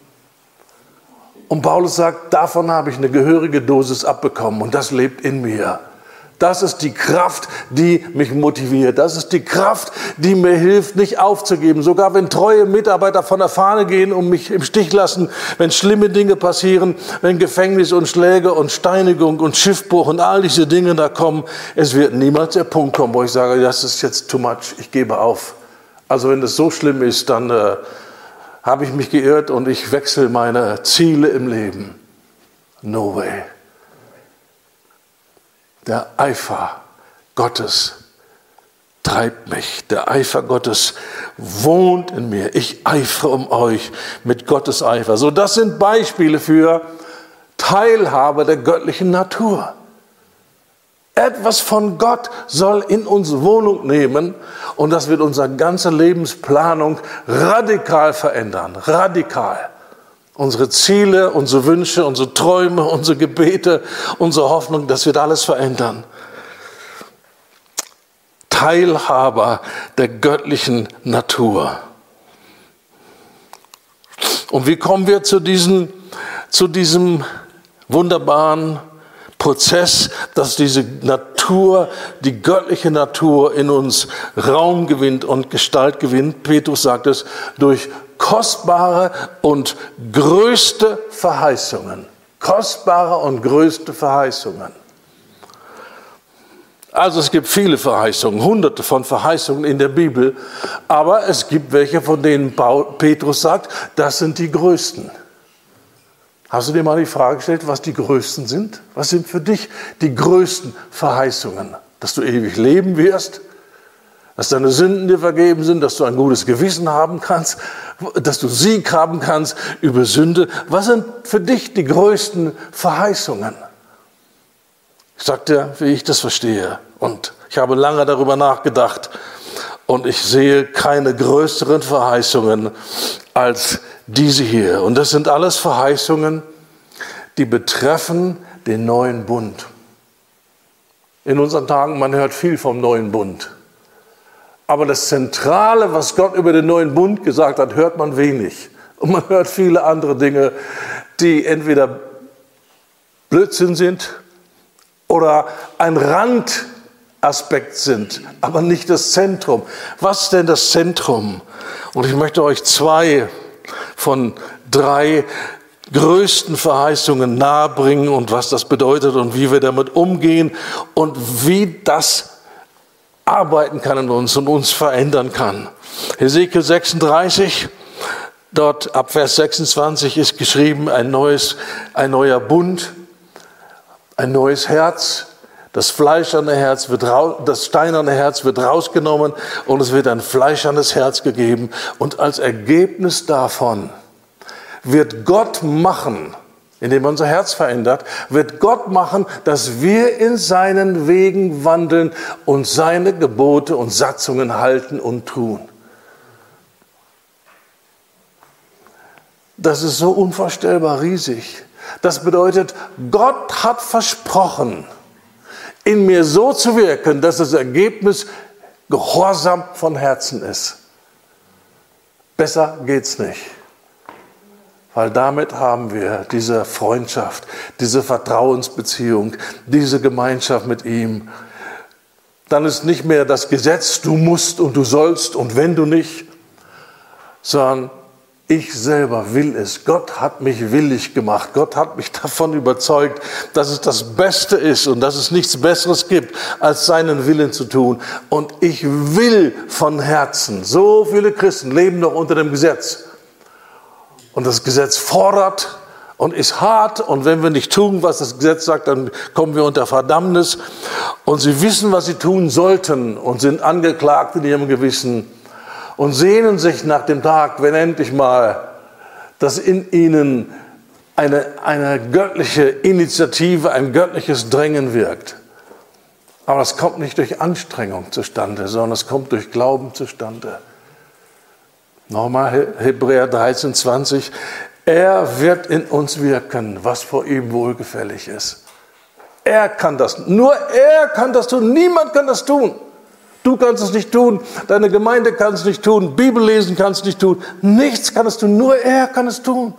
Und Paulus sagt, davon habe ich eine gehörige Dosis abbekommen und das lebt in mir. Das ist die Kraft, die mich motiviert. Das ist die Kraft, die mir hilft, nicht aufzugeben. Sogar wenn treue Mitarbeiter von der Fahne gehen und mich im Stich lassen, wenn schlimme Dinge passieren, wenn Gefängnis und Schläge und Steinigung und Schiffbruch und all diese Dinge da kommen, es wird niemals der Punkt kommen, wo ich sage, das ist jetzt too much, ich gebe auf. Also wenn es so schlimm ist, dann äh, habe ich mich geirrt und ich wechsle meine Ziele im Leben. No way. Der Eifer Gottes treibt mich. Der Eifer Gottes wohnt in mir. Ich eifere um euch mit Gottes Eifer. So, das sind Beispiele für Teilhabe der göttlichen Natur. Etwas von Gott soll in uns Wohnung nehmen und das wird unsere ganze Lebensplanung radikal verändern. Radikal. Unsere Ziele, unsere Wünsche, unsere Träume, unsere Gebete, unsere Hoffnung, das wird alles verändern. Teilhaber der göttlichen Natur. Und wie kommen wir zu diesem, zu diesem wunderbaren Prozess, dass diese Natur, die göttliche Natur in uns Raum gewinnt und Gestalt gewinnt? Petrus sagt es, durch kostbare und größte Verheißungen. Kostbare und größte Verheißungen. Also es gibt viele Verheißungen, hunderte von Verheißungen in der Bibel, aber es gibt welche, von denen Petrus sagt, das sind die größten. Hast du dir mal die Frage gestellt, was die größten sind? Was sind für dich die größten Verheißungen? Dass du ewig leben wirst? Dass deine Sünden dir vergeben sind, dass du ein gutes Gewissen haben kannst, dass du Sieg haben kannst über Sünde. Was sind für dich die größten Verheißungen? Ich sage dir, wie ich das verstehe. Und ich habe lange darüber nachgedacht. Und ich sehe keine größeren Verheißungen als diese hier. Und das sind alles Verheißungen, die betreffen den neuen Bund. In unseren Tagen, man hört viel vom neuen Bund. Aber das Zentrale, was Gott über den neuen Bund gesagt hat, hört man wenig. Und man hört viele andere Dinge, die entweder Blödsinn sind oder ein Rand Aspekt sind, aber nicht das Zentrum. Was ist denn das Zentrum? Und ich möchte euch zwei von drei größten Verheißungen nahebringen und was das bedeutet und wie wir damit umgehen und wie das arbeiten kann in uns und uns verändern kann. Hesekiel sechsunddreißig, dort ab Vers sechsundzwanzig ist geschrieben, ein neues, ein neuer Bund, ein neues Herz. Das fleischerne Herz wird raus, das steinerne Herz wird rausgenommen und es wird ein fleischernes Herz gegeben. Und als Ergebnis davon wird Gott machen, indem er unser Herz verändert, wird Gott machen, dass wir in seinen Wegen wandeln und seine Gebote und Satzungen halten und tun. Das ist so unvorstellbar riesig. Das bedeutet, Gott hat versprochen, in mir so zu wirken, dass das Ergebnis Gehorsam von Herzen ist. Besser geht's nicht. Weil damit haben wir diese Freundschaft, diese Vertrauensbeziehung, diese Gemeinschaft mit ihm. Dann ist nicht mehr das Gesetz, du musst und du sollst und wenn du nicht, sondern ich selber will es. Gott hat mich willig gemacht. Gott hat mich davon überzeugt, dass es das Beste ist und dass es nichts Besseres gibt, als seinen Willen zu tun. Und ich will von Herzen. So viele Christen leben noch unter dem Gesetz. Und das Gesetz fordert und ist hart. Und wenn wir nicht tun, was das Gesetz sagt, dann kommen wir unter Verdammnis. Und sie wissen, was sie tun sollten und sind angeklagt in ihrem Gewissen. Und sehnen sich nach dem Tag, wenn endlich mal das in ihnen eine, eine göttliche Initiative, ein göttliches Drängen wirkt. Aber es kommt nicht durch Anstrengung zustande, sondern es kommt durch Glauben zustande. Nochmal Hebräer dreizehn, zwanzig. Er wird in uns wirken, was vor ihm wohlgefällig ist. Er kann das, nur er kann das tun, niemand kann das tun. Du kannst es nicht tun, deine Gemeinde kann es nicht tun, Bibel lesen kannst du nicht tun, nichts kann es tun, nur er kann es tun.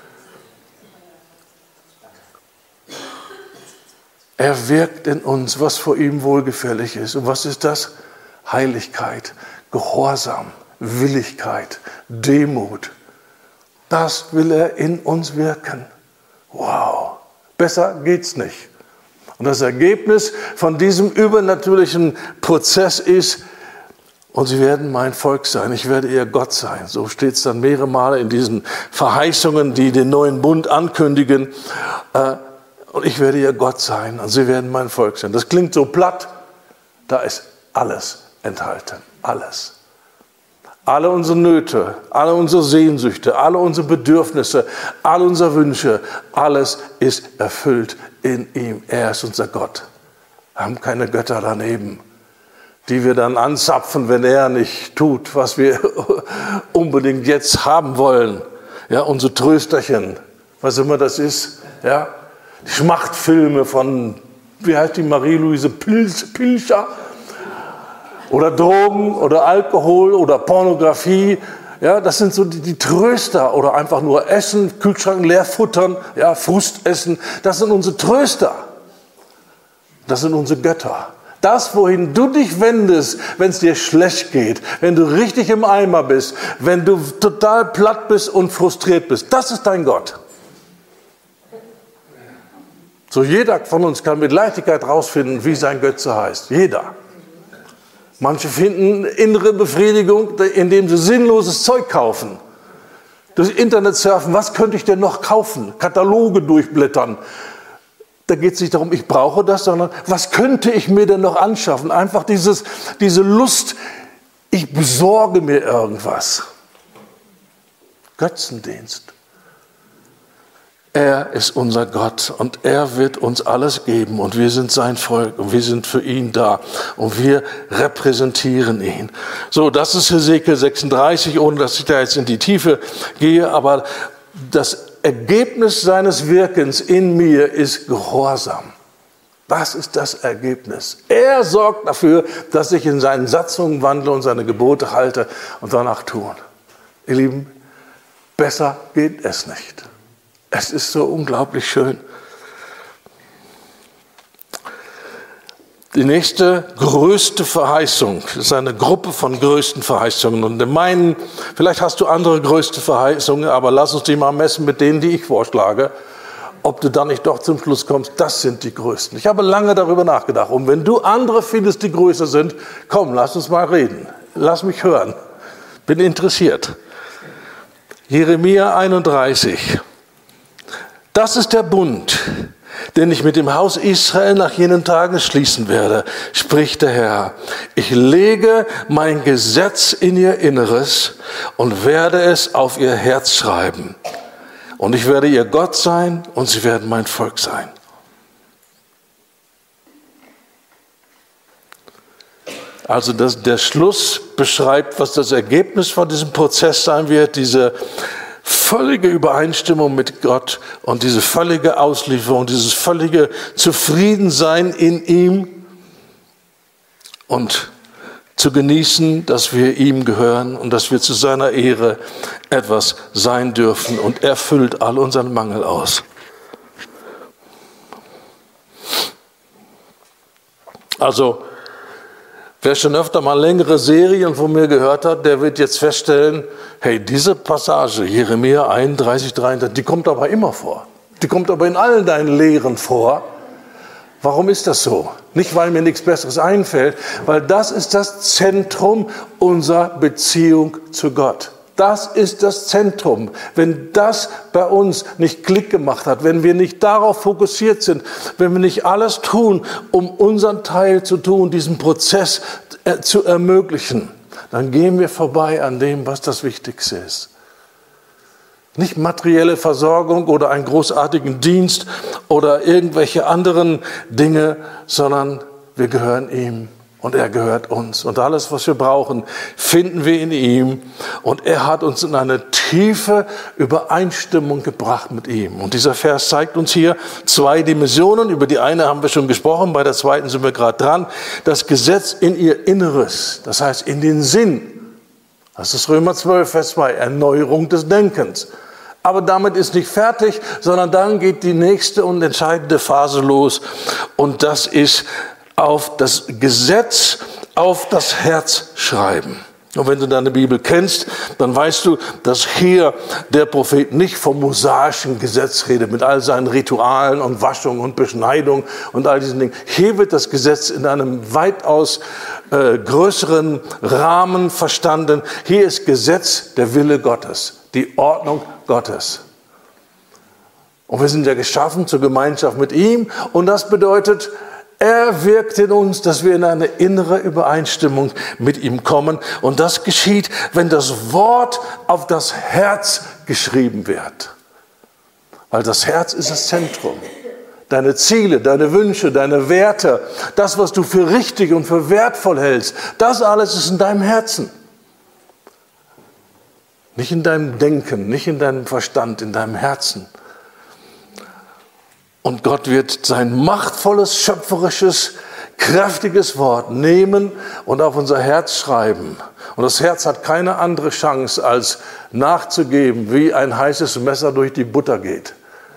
Er wirkt in uns, was vor ihm wohlgefällig ist. Und was ist das? Heiligkeit, Gehorsam, Willigkeit, Demut. Das will er in uns wirken. Wow, besser geht's nicht. Und das Ergebnis von diesem übernatürlichen Prozess ist, und sie werden mein Volk sein, ich werde ihr Gott sein. So steht es dann mehrere Male in diesen Verheißungen, die den neuen Bund ankündigen. Und ich werde ihr Gott sein und sie werden mein Volk sein. Das klingt so platt, da ist alles enthalten, alles. Alle unsere Nöte, alle unsere Sehnsüchte, alle unsere Bedürfnisse, alle unsere Wünsche, alles ist erfüllt in ihm. Er ist unser Gott. Wir haben keine Götter daneben, die wir dann anzapfen, wenn er nicht tut, was wir unbedingt jetzt haben wollen. Ja, unsere Trösterchen, was immer das ist. Ja, Schmachtfilme von, wie heißt die, Marie-Louise Pilcher? Oder Drogen oder Alkohol oder Pornografie, ja, das sind so die, die Tröster oder einfach nur Essen, Kühlschrank leer futtern, ja, Frustessen, das sind unsere Tröster. Das sind unsere Götter. Das, wohin du dich wendest, wenn es dir schlecht geht, wenn du richtig im Eimer bist, wenn du total platt bist und frustriert bist, das ist dein Gott. So jeder von uns kann mit Leichtigkeit rausfinden, wie sein Götze heißt. Jeder. Manche finden innere Befriedigung, indem sie sinnloses Zeug kaufen. Durch Internet surfen, was könnte ich denn noch kaufen? Kataloge durchblättern. Da geht es nicht darum, ich brauche das, sondern was könnte ich mir denn noch anschaffen? Einfach dieses, diese Lust, ich besorge mir irgendwas. Götzendienst. Er ist unser Gott und er wird uns alles geben und wir sind sein Volk und wir sind für ihn da und wir repräsentieren ihn. So, das ist Hesekiel sechsunddreißig, ohne dass ich da jetzt in die Tiefe gehe, aber das Ergebnis seines Wirkens in mir ist Gehorsam. Das ist das Ergebnis. Er sorgt dafür, dass ich in seinen Satzungen wandle und seine Gebote halte und danach tue. Ihr Lieben, besser geht es nicht. Es ist so unglaublich schön. Die nächste größte Verheißung ist eine Gruppe von größten Verheißungen. Und in meinen, vielleicht hast du andere größte Verheißungen, aber lass uns die mal messen mit denen, die ich vorschlage, ob du dann nicht doch zum Schluss kommst, das sind die größten. Ich habe lange darüber nachgedacht. Und wenn du andere findest, die größer sind, komm, lass uns mal reden. Lass mich hören. Bin interessiert. Jeremia einunddreißig. Das ist der Bund, den ich mit dem Haus Israel nach jenen Tagen schließen werde, spricht der Herr. Ich lege mein Gesetz in ihr Inneres und werde es auf ihr Herz schreiben. Und ich werde ihr Gott sein und sie werden mein Volk sein. Also das, der Schluss beschreibt, was das Ergebnis von diesem Prozess sein wird, diese völlige Übereinstimmung mit Gott und diese völlige Auslieferung, dieses völlige Zufriedensein in ihm und zu genießen, dass wir ihm gehören und dass wir zu seiner Ehre etwas sein dürfen, und er füllt all unseren Mangel aus. Also, wer schon öfter mal längere Serien von mir gehört hat, der wird jetzt feststellen, hey, diese Passage, Jeremia einunddreißig, dreiunddreißig, die kommt aber immer vor. Die kommt aber in allen deinen Lehren vor. Warum ist das so? Nicht, weil mir nichts Besseres einfällt, weil das ist das Zentrum unserer Beziehung zu Gott. Das ist das Zentrum. Wenn das bei uns nicht Klick gemacht hat, wenn wir nicht darauf fokussiert sind, wenn wir nicht alles tun, um unseren Teil zu tun, diesen Prozess zu ermöglichen, dann gehen wir vorbei an dem, was das Wichtigste ist. Nicht materielle Versorgung oder einen großartigen Dienst oder irgendwelche anderen Dinge, sondern wir gehören ihm und er gehört uns. Und alles, was wir brauchen, finden wir in ihm. Und er hat uns in eine tiefe Übereinstimmung gebracht mit ihm. Und dieser Vers zeigt uns hier zwei Dimensionen. Über die eine haben wir schon gesprochen, bei der zweiten sind wir gerade dran. Das Gesetz in ihr Inneres, das heißt in den Sinn. Das ist Römer zwölf, Vers zwei, Erneuerung des Denkens. Aber damit ist nicht fertig, sondern dann geht die nächste und entscheidende Phase los. Und das ist auf das Gesetz, auf das Herz schreiben. Und wenn du deine Bibel kennst, dann weißt du, dass hier der Prophet nicht vom mosaischen Gesetz redet, mit all seinen Ritualen und Waschung und Beschneidung und all diesen Dingen. Hier wird das Gesetz in einem weitaus äh, größeren Rahmen verstanden. Hier ist Gesetz der Wille Gottes, die Ordnung Gottes. Und wir sind ja geschaffen zur Gemeinschaft mit ihm. Und das bedeutet, er wirkt in uns, dass wir in eine innere Übereinstimmung mit ihm kommen. Und das geschieht, wenn das Wort auf das Herz geschrieben wird. Weil das Herz ist das Zentrum. Deine Ziele, deine Wünsche, deine Werte, das, was du für richtig und für wertvoll hältst, das alles ist in deinem Herzen. Nicht in deinem Denken, nicht in deinem Verstand, in deinem Herzen. Und Gott wird sein machtvolles, schöpferisches, kräftiges Wort nehmen und auf unser Herz schreiben. Und das Herz hat keine andere Chance, als nachzugeben, wie ein heißes Messer durch die Butter geht.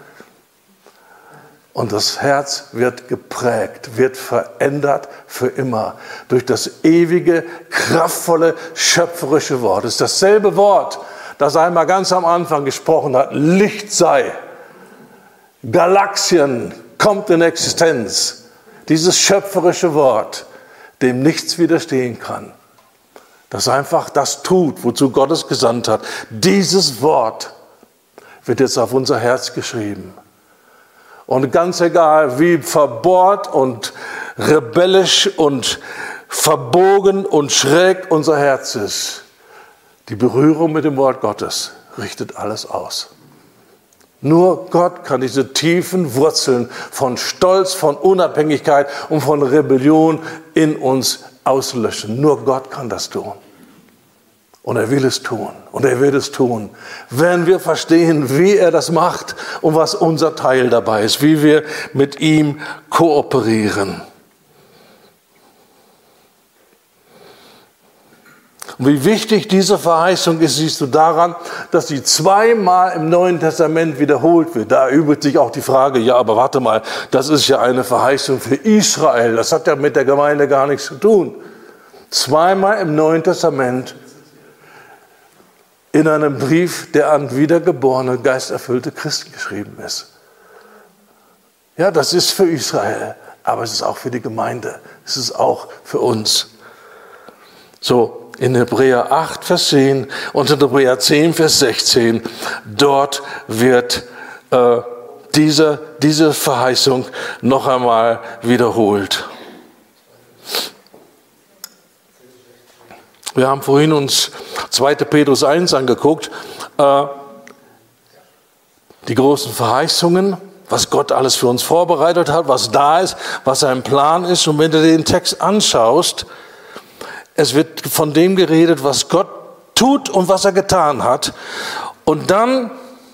Und das Herz wird geprägt, wird verändert für immer durch das ewige, kraftvolle, schöpferische Wort. Es ist dasselbe Wort, das einmal ganz am Anfang gesprochen hat, Licht sei. Galaxien kommt in Existenz. Dieses schöpferische Wort, dem nichts widerstehen kann. Das einfach das tut, wozu Gott es gesandt hat. Dieses Wort wird jetzt auf unser Herz geschrieben. Und ganz egal, wie verbohrt und rebellisch und verbogen und schräg unser Herz ist, die Berührung mit dem Wort Gottes richtet alles aus. Nur Gott kann diese tiefen Wurzeln von Stolz, von Unabhängigkeit und von Rebellion in uns auslöschen. Nur Gott kann das tun. Und er will es tun. Und er wird es tun. Wenn wir verstehen, wie er das macht und was unser Teil dabei ist, wie wir mit ihm kooperieren. Und wie wichtig diese Verheißung ist, siehst du daran, dass sie zweimal im Neuen Testament wiederholt wird. Da übt sich auch die Frage, ja, aber warte mal, das ist ja eine Verheißung für Israel. Das hat ja mit der Gemeinde gar nichts zu tun. Zweimal im Neuen Testament in einem Brief, der an wiedergeborene, geisterfüllte Christen geschrieben ist. Ja, das ist für Israel, aber es ist auch für die Gemeinde. Es ist auch für uns. So, in Hebräer acht, Vers zehn und in Hebräer zehn, Vers sechzehn, dort wird äh, diese, diese Verheißung noch einmal wiederholt. Wir haben vorhin uns zweiter Petrus eins angeguckt, äh, die großen Verheißungen, was Gott alles für uns vorbereitet hat, was da ist, was sein Plan ist. Und wenn du den Text anschaust, es wird von dem geredet, was Gott tut und was er getan hat. Und dann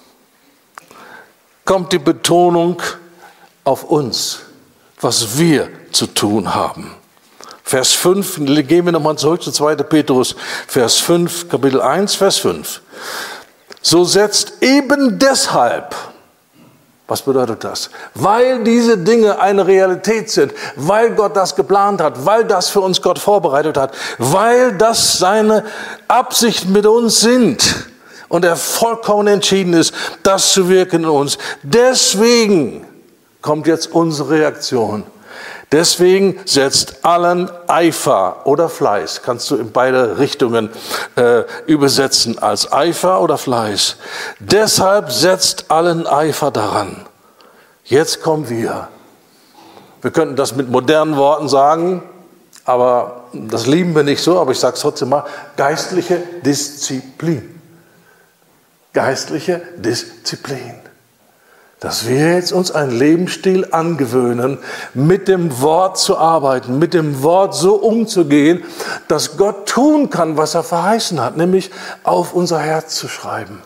kommt die Betonung auf uns, was wir zu tun haben. Vers fünf, gehen wir nochmal zurück zu zweiter Petrus, Vers fünf, Kapitel eins, Vers fünf. So setzt eben deshalb, was bedeutet das? Weil diese Dinge eine Realität sind, weil Gott das geplant hat, weil das für uns Gott vorbereitet hat, weil das seine Absichten mit uns sind und er vollkommen entschieden ist, das zu wirken in uns. Deswegen kommt jetzt unsere Reaktion. Deswegen setzt allen Eifer oder Fleiß, kannst du in beide Richtungen äh, übersetzen, als Eifer oder Fleiß. Deshalb setzt allen Eifer daran. Jetzt kommen wir. Wir könnten das mit modernen Worten sagen, aber das lieben wir nicht so, aber ich sage es trotzdem mal, geistliche Disziplin. Geistliche Disziplin. Dass wir jetzt uns einen Lebensstil angewöhnen, mit dem Wort zu arbeiten, mit dem Wort so umzugehen, dass Gott tun kann, was er verheißen hat, nämlich auf unser Herz zu schreiben.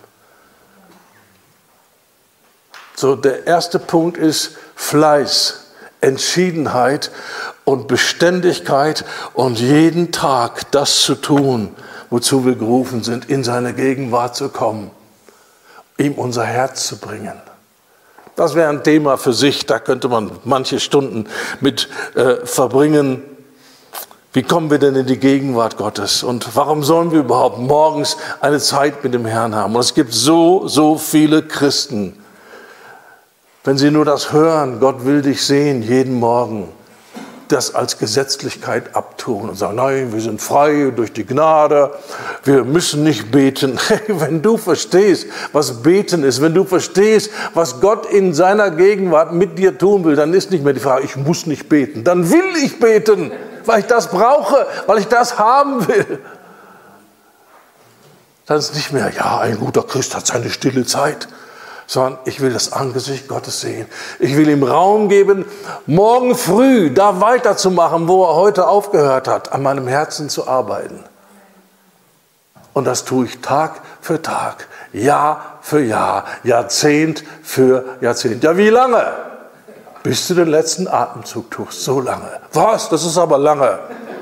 So, der erste Punkt ist Fleiß, Entschiedenheit und Beständigkeit und jeden Tag das zu tun, wozu wir gerufen sind, in seine Gegenwart zu kommen, ihm unser Herz zu bringen. Das wäre ein Thema für sich, da könnte man manche Stunden mit äh, verbringen. Wie kommen wir denn in die Gegenwart Gottes? Und warum sollen wir überhaupt morgens eine Zeit mit dem Herrn haben? Und es gibt so, so viele Christen, wenn sie nur das hören, Gott will dich sehen, jeden Morgen, das als Gesetzlichkeit abtun und sagen, nein, wir sind frei durch die Gnade, wir müssen nicht beten. Hey, wenn du verstehst, was beten ist, wenn du verstehst, was Gott in seiner Gegenwart mit dir tun will, dann ist nicht mehr die Frage, ich muss nicht beten. Dann will ich beten, weil ich das brauche, weil ich das haben will. Dann ist nicht mehr, ja, ein guter Christ hat seine stille Zeit, sondern ich will das Angesicht Gottes sehen. Ich will ihm Raum geben, morgen früh da weiterzumachen, wo er heute aufgehört hat, an meinem Herzen zu arbeiten. Und das tue ich Tag für Tag, Jahr für Jahr, Jahrzehnt für Jahrzehnt. Ja, wie lange? Bis du den letzten Atemzug tust, so lange. Was? Das ist aber lange.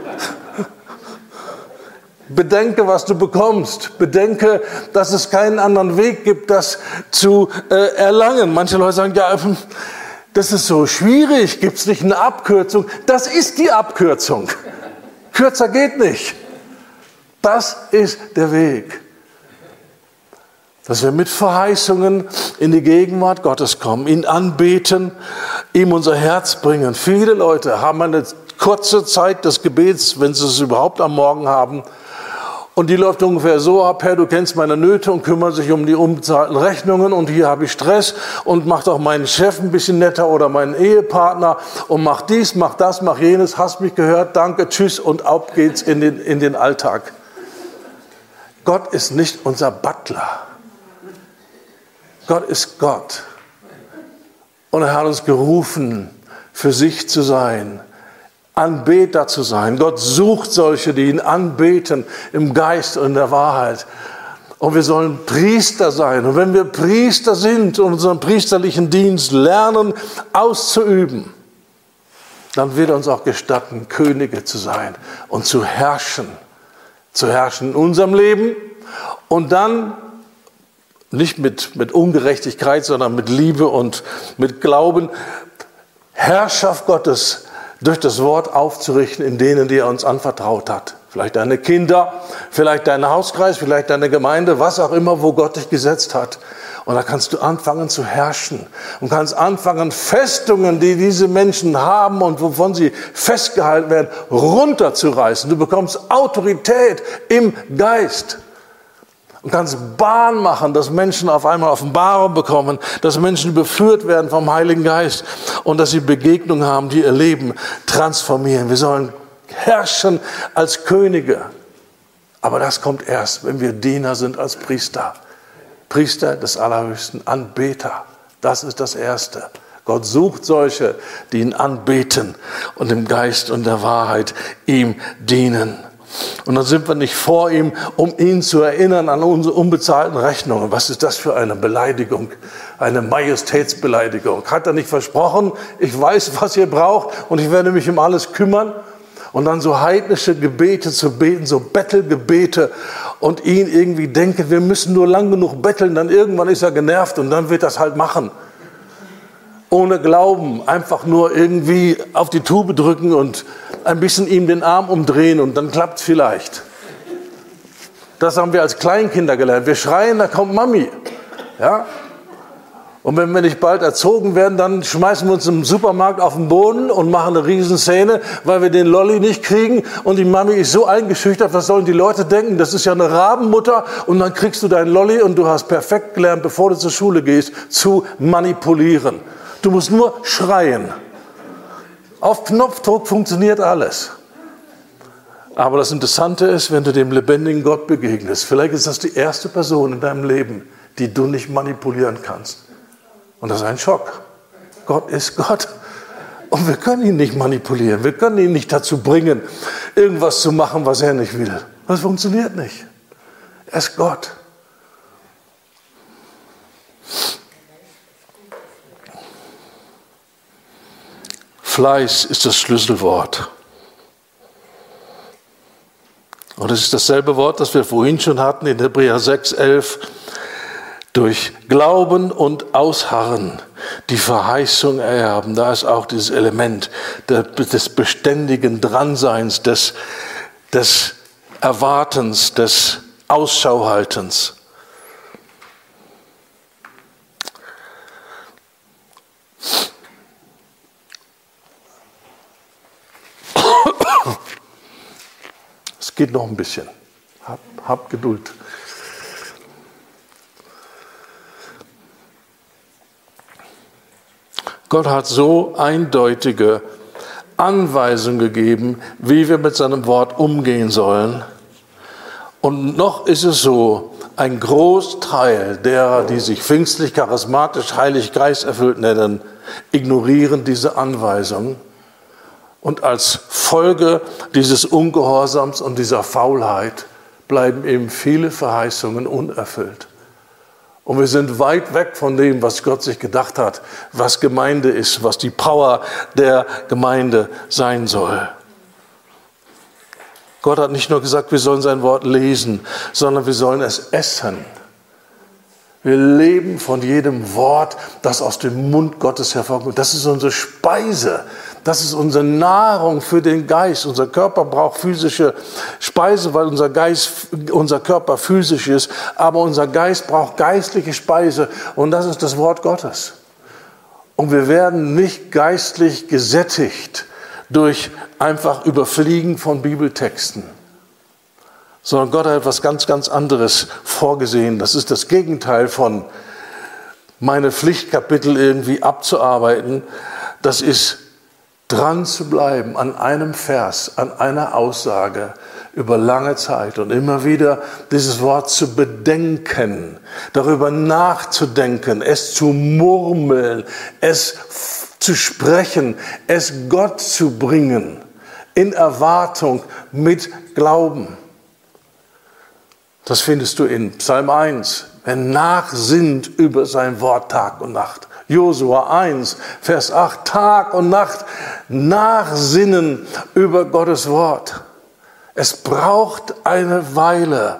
Bedenke, was du bekommst. Bedenke, dass es keinen anderen Weg gibt, das zu äh, erlangen. Manche Leute sagen, ja, das ist so schwierig, gibt es nicht eine Abkürzung? Das ist die Abkürzung. Kürzer geht nicht. Das ist der Weg. Dass wir mit Verheißungen in die Gegenwart Gottes kommen, ihn anbeten, ihm unser Herz bringen. Viele Leute haben eine kurze Zeit des Gebets, wenn sie es überhaupt am Morgen haben. Und die läuft ungefähr so ab, Herr, du kennst meine Nöte und kümmere sich um die unbezahlten Rechnungen und hier habe ich Stress und mach doch meinen Chef ein bisschen netter oder meinen Ehepartner und mach dies, mach das, mach jenes, hast mich gehört, danke, tschüss und ab geht's in den, in den Alltag. Gott ist nicht unser Butler. Gott ist Gott. Und er hat uns gerufen, für sich zu sein. Anbeter zu sein. Gott sucht solche, die ihn anbeten im Geist und in der Wahrheit. Und wir sollen Priester sein. Und wenn wir Priester sind und unseren priesterlichen Dienst lernen auszuüben, dann wird er uns auch gestatten, Könige zu sein und zu herrschen, zu herrschen in unserem Leben und dann nicht mit, mit Ungerechtigkeit, sondern mit Liebe und mit Glauben, Herrschaft Gottes durch das Wort aufzurichten in denen, die er uns anvertraut hat. Vielleicht deine Kinder, vielleicht dein Hauskreis, vielleicht deine Gemeinde, was auch immer, wo Gott dich gesetzt hat. Und da kannst du anfangen zu herrschen und kannst anfangen, Festungen, die diese Menschen haben und wovon sie festgehalten werden, runterzureißen. Du bekommst Autorität im Geist. Und kannst Bahn machen, dass Menschen auf einmal Offenbarung bekommen, dass Menschen überführt werden vom Heiligen Geist und dass sie Begegnungen haben, die ihr Leben transformieren. Wir sollen herrschen als Könige. Aber das kommt erst, wenn wir Diener sind als Priester. Priester des Allerhöchsten, Anbeter. Das ist das Erste. Gott sucht solche, die ihn anbeten und im Geist und der Wahrheit ihm dienen. Und dann sind wir nicht vor ihm, um ihn zu erinnern an unsere unbezahlten Rechnungen. Was ist das für eine Beleidigung? Eine Majestätsbeleidigung. Hat er nicht versprochen, ich weiß, was ihr braucht und ich werde mich um alles kümmern? Und dann so heidnische Gebete zu beten, so Bettelgebete und ihn irgendwie denken, wir müssen nur lang genug betteln, dann irgendwann ist er genervt und dann wird das halt machen. Ohne Glauben, einfach nur irgendwie auf die Tube drücken und ein bisschen ihm den Arm umdrehen und dann klappt es vielleicht. Das haben wir als Kleinkinder gelernt. Wir schreien, da kommt Mami. Ja? Und wenn wir nicht bald erzogen werden, dann schmeißen wir uns im Supermarkt auf den Boden und machen eine Riesenszene, weil wir den Lolli nicht kriegen. Und die Mami ist so eingeschüchtert, was sollen die Leute denken? Das ist ja eine Rabenmutter. Und dann kriegst du deinen Lolli und du hast perfekt gelernt, bevor du zur Schule gehst, zu manipulieren. Du musst nur schreien. Auf Knopfdruck funktioniert alles. Aber das Interessante ist, wenn du dem lebendigen Gott begegnest, vielleicht ist das die erste Person in deinem Leben, die du nicht manipulieren kannst. Und das ist ein Schock. Gott ist Gott. Und wir können ihn nicht manipulieren. Wir können ihn nicht dazu bringen, irgendwas zu machen, was er nicht will. Das funktioniert nicht. Er ist Gott. Fleiß ist das Schlüsselwort. Und es ist dasselbe Wort, das wir vorhin schon hatten in Hebräer sechs, elf. Durch Glauben und Ausharren die Verheißung ererben. Da ist auch dieses Element des beständigen Dranseins, des, des Erwartens, des Ausschauhaltens. Es geht noch ein bisschen. Hab, hab Geduld. Gott hat so eindeutige Anweisungen gegeben, wie wir mit seinem Wort umgehen sollen. Und noch ist es so, ein Großteil derer, die sich pfingstlich, charismatisch, heilig Geist erfüllt nennen, ignorieren diese Anweisungen. Und als Folge dieses Ungehorsams und dieser Faulheit bleiben eben viele Verheißungen unerfüllt. Und wir sind weit weg von dem, was Gott sich gedacht hat, was Gemeinde ist, was die Power der Gemeinde sein soll. Gott hat nicht nur gesagt, wir sollen sein Wort lesen, sondern wir sollen es essen. Wir leben von jedem Wort, das aus dem Mund Gottes hervorkommt. Das ist unsere Speise. Das ist unsere Nahrung für den Geist. Unser Körper braucht physische Speise, weil unser Geist, unser Körper physisch ist. Aber unser Geist braucht geistliche Speise. Und das ist das Wort Gottes. Und wir werden nicht geistlich gesättigt durch einfach Überfliegen von Bibeltexten. Sondern Gott hat etwas ganz, ganz anderes vorgesehen. Das ist das Gegenteil von meine Pflichtkapitel irgendwie abzuarbeiten. Das ist dran zu bleiben an einem Vers, an einer Aussage über lange Zeit und immer wieder dieses Wort zu bedenken, darüber nachzudenken, es zu murmeln, es zu sprechen, es Gott zu bringen, in Erwartung mit Glauben. Das findest du in Psalm eins, wenn nachsinnt über sein Wort Tag und Nacht. Josua eins, Vers acht, Tag und Nacht nachsinnen über Gottes Wort. Es braucht eine Weile,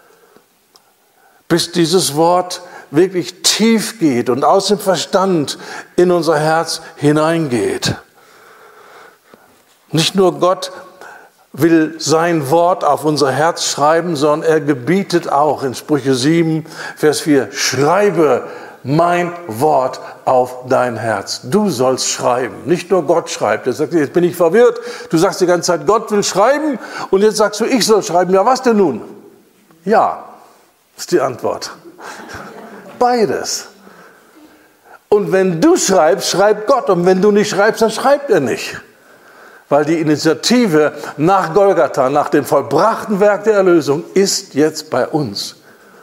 bis dieses Wort wirklich tief geht und aus dem Verstand in unser Herz hineingeht. Nicht nur Gott will sein Wort auf unser Herz schreiben, sondern er gebietet auch in Sprüche sieben, Vers vier, schreibe mein Wort auf dein Herz. Du sollst schreiben, nicht nur Gott schreibt. Er sagt, jetzt bin ich verwirrt. Du sagst die ganze Zeit, Gott will schreiben und jetzt sagst du, ich soll schreiben. Ja, was denn nun? Ja, ist die Antwort. Beides. Und wenn du schreibst, schreibt Gott. Und wenn du nicht schreibst, dann schreibt er nicht. Weil die Initiative nach Golgatha, nach dem vollbrachten Werk der Erlösung, ist jetzt bei uns.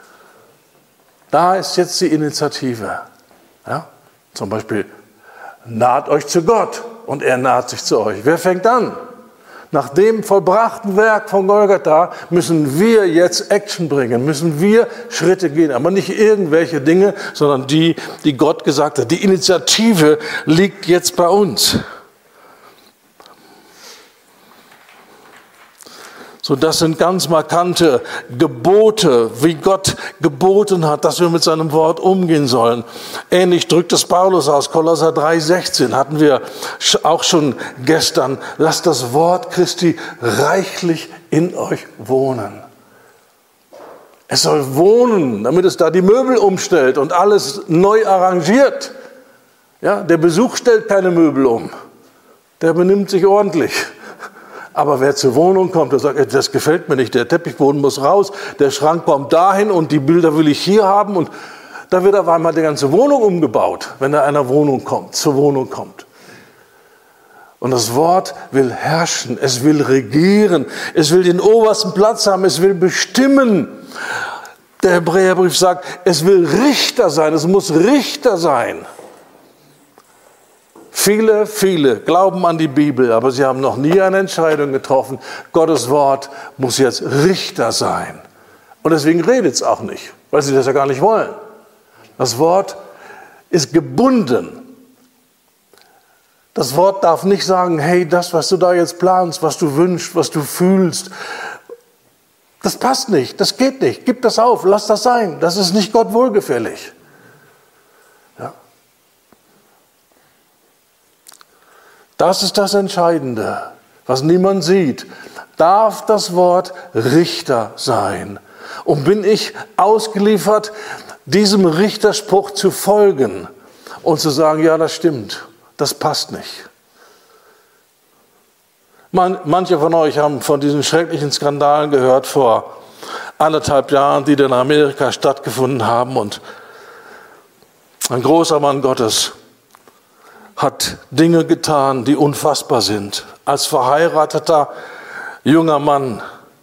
Da ist jetzt die Initiative. Ja? Zum Beispiel, naht euch zu Gott und er naht sich zu euch. Wer fängt an? Nach dem vollbrachten Werk von Golgatha müssen wir jetzt Action bringen, müssen wir Schritte gehen. Aber nicht irgendwelche Dinge, sondern die, die Gott gesagt hat. Die Initiative liegt jetzt bei uns. So, das sind ganz markante Gebote, wie Gott geboten hat, dass wir mit seinem Wort umgehen sollen. Ähnlich drückt es Paulus aus, Kolosser drei sechzehn hatten wir auch schon gestern. Lasst das Wort Christi reichlich in euch wohnen. Es soll wohnen, damit es da die Möbel umstellt und alles neu arrangiert. Ja, der Besuch stellt keine Möbel um, der benimmt sich ordentlich. Aber wer zur Wohnung kommt und sagt, das gefällt mir nicht, der Teppichboden muss raus, der Schrank kommt dahin und die Bilder will ich hier haben. Und da wird auf einmal die ganze Wohnung umgebaut, wenn er einer Wohnung kommt, zur Wohnung kommt. Und das Wort will herrschen, es will regieren, es will den obersten Platz haben, es will bestimmen. Der Hebräerbrief sagt, es will Richter sein, es muss Richter sein. Viele, viele glauben an die Bibel, aber sie haben noch nie eine Entscheidung getroffen. Gottes Wort muss jetzt Richter sein. Und deswegen redet es auch nicht, weil sie das ja gar nicht wollen. Das Wort ist gebunden. Das Wort darf nicht sagen, hey, das, was du da jetzt planst, was du wünschst, was du fühlst, das passt nicht, das geht nicht. Gib das auf, lass das sein. Das ist nicht Gott wohlgefällig. Ja. Das ist das Entscheidende, was niemand sieht. Darf das Wort Richter sein? Und bin ich ausgeliefert, diesem Richterspruch zu folgen und zu sagen, ja, das stimmt, das passt nicht. Man, manche von euch haben von diesen schrecklichen Skandalen gehört vor anderthalb Jahren, die in Amerika stattgefunden haben. Und ein großer Mann Gottes hat Dinge getan, die unfassbar sind. Als verheirateter junger Mann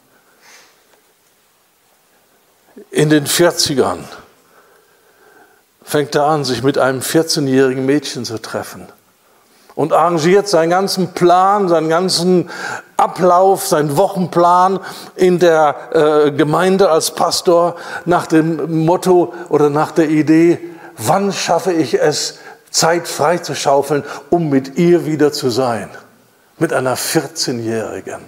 in den vierzigern fängt er an, sich mit einem vierzehnjährigen Mädchen zu treffen und arrangiert seinen ganzen Plan, seinen ganzen Ablauf, seinen Wochenplan in der äh, Gemeinde als Pastor nach dem Motto oder nach der Idee, wann schaffe ich es, Zeit frei zu schaufeln, um mit ihr wieder zu sein. Mit einer vierzehnjährigen.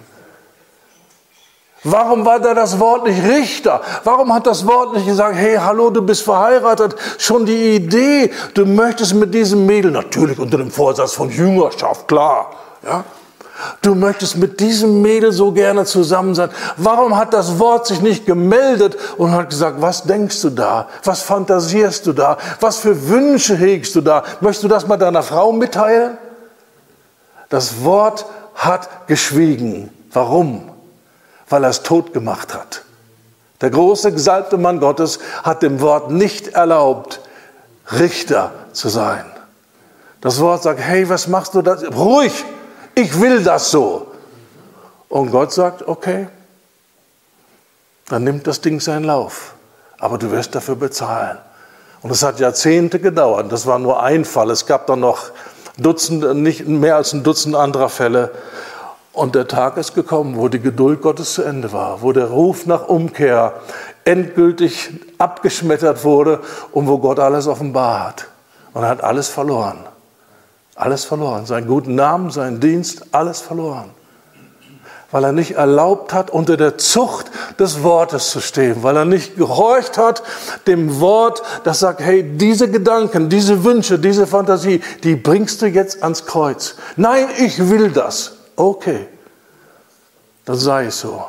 Warum war da das Wort nicht Richter? Warum hat das Wort nicht gesagt, hey, hallo, du bist verheiratet? Schon die Idee, du möchtest mit diesem Mädel, natürlich unter dem Vorsatz von Jüngerschaft, klar, ja? Du möchtest mit diesem Mädel so gerne zusammen sein. Warum hat das Wort sich nicht gemeldet und hat gesagt, was denkst du da? Was fantasierst du da? Was für Wünsche hegst du da? Möchtest du das mal deiner Frau mitteilen? Das Wort hat geschwiegen. Warum? Weil er es tot gemacht hat. Der große gesalbte Mann Gottes hat dem Wort nicht erlaubt, Richter zu sein. Das Wort sagt, hey, was machst du da? Ruhig! Ich will das so. Und Gott sagt, okay, dann nimmt das Ding seinen Lauf. Aber du wirst dafür bezahlen. Und es hat Jahrzehnte gedauert. Das war nur ein Fall. Es gab dann noch Dutzende, nicht mehr als ein Dutzend anderer Fälle. Und der Tag ist gekommen, wo die Geduld Gottes zu Ende war, wo der Ruf nach Umkehr endgültig abgeschmettert wurde und wo Gott alles offenbar hat. Und er hat alles verloren. Alles verloren. Seinen guten Namen, seinen Dienst, alles verloren. weil er nicht erlaubt hat, unter der Zucht des Wortes zu stehen, weil er nicht gehorcht hat dem Wort, das sagt, hey, diese Gedanken, diese Wünsche, diese Fantasie, die bringst du jetzt ans Kreuz. Nein, ich will das. Okay, dann sei es so.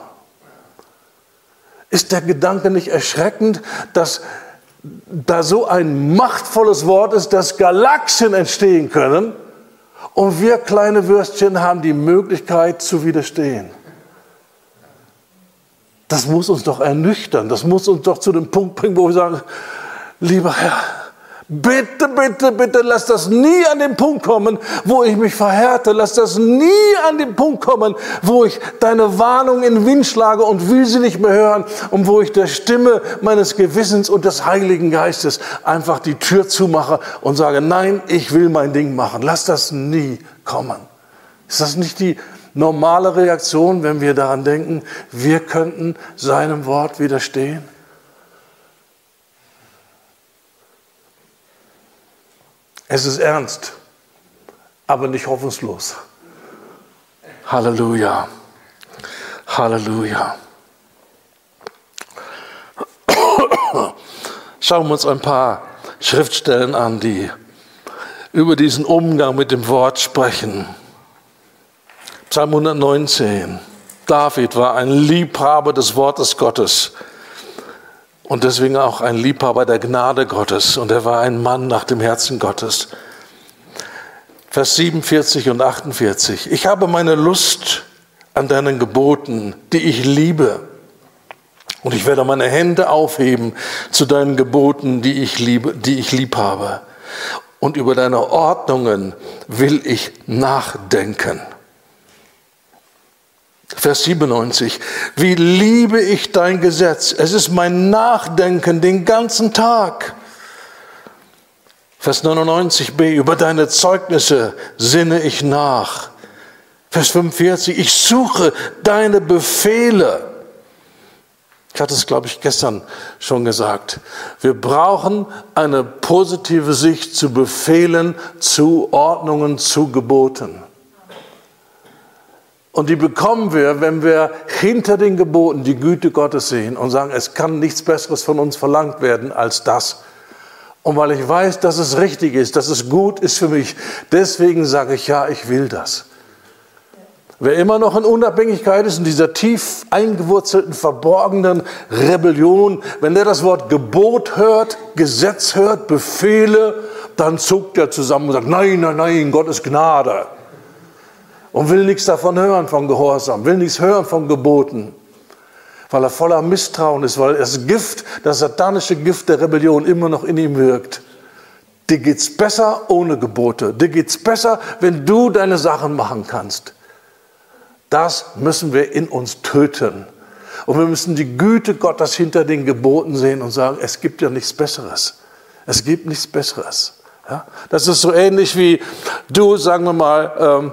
Ist der Gedanke nicht erschreckend, dass da so ein machtvolles Wort ist, dass Galaxien entstehen können? Und wir kleine Würstchen haben die Möglichkeit zu widerstehen. Das muss uns doch ernüchtern. Das muss uns doch zu dem Punkt bringen, wo wir sagen, lieber Herr, bitte, bitte, bitte, lass das nie an den Punkt kommen, wo ich mich verhärte. Lass das nie an den Punkt kommen, wo ich deine Warnung in den Wind schlage und will sie nicht mehr hören und wo ich der Stimme meines Gewissens und des Heiligen Geistes einfach die Tür zumache und sage, nein, ich will mein Ding machen. Lass das nie kommen. Ist das nicht die normale Reaktion, wenn wir daran denken, wir könnten seinem Wort widerstehen? Es ist ernst, aber nicht hoffnungslos. Halleluja. Halleluja. Schauen wir uns ein paar Schriftstellen an, die über diesen Umgang mit dem Wort sprechen. Psalm hundertneunzehn. David war ein Liebhaber des Wortes Gottes. Und deswegen auch ein Liebhaber der Gnade Gottes. Und er war ein Mann nach dem Herzen Gottes. Vers siebenundvierzig und achtundvierzig. Ich habe meine Lust an deinen Geboten, die ich liebe. Und ich werde meine Hände aufheben zu deinen Geboten, die ich liebe, die ich lieb habe. Und über deine Ordnungen will ich nachdenken. Vers siebenundneunzig, wie liebe ich dein Gesetz. Es ist mein Nachdenken den ganzen Tag. Vers neunundneunzig b, über deine Zeugnisse sinne ich nach. Vers fünfundvierzig, ich suche deine Befehle. Ich hatte es, glaube ich, gestern schon gesagt. Wir brauchen eine positive Sicht zu Befehlen, zu Ordnungen, zu Geboten. Und die bekommen wir, wenn wir hinter den Geboten die Güte Gottes sehen und sagen, es kann nichts Besseres von uns verlangt werden als das. Und weil ich weiß, dass es richtig ist, dass es gut ist für mich, deswegen sage ich, ja, ich will das. Wer immer noch in Unabhängigkeit ist, in dieser tief eingewurzelten, verborgenen Rebellion, wenn der das Wort Gebot hört, Gesetz hört, Befehle, dann zuckt er zusammen und sagt, nein, nein, nein, Gott ist Gnade. Und will nichts davon hören, von Gehorsam, will nichts hören von Geboten, weil er voller Misstrauen ist, weil das Gift, das satanische Gift der Rebellion immer noch in ihm wirkt. Dir geht's besser ohne Gebote, dir geht's besser, wenn du deine Sachen machen kannst. Das müssen wir in uns töten. Und wir müssen die Güte Gottes hinter den Geboten sehen und sagen, es gibt ja nichts Besseres. Es gibt nichts Besseres. Ja? Das ist so ähnlich wie du, sagen wir mal, ähm,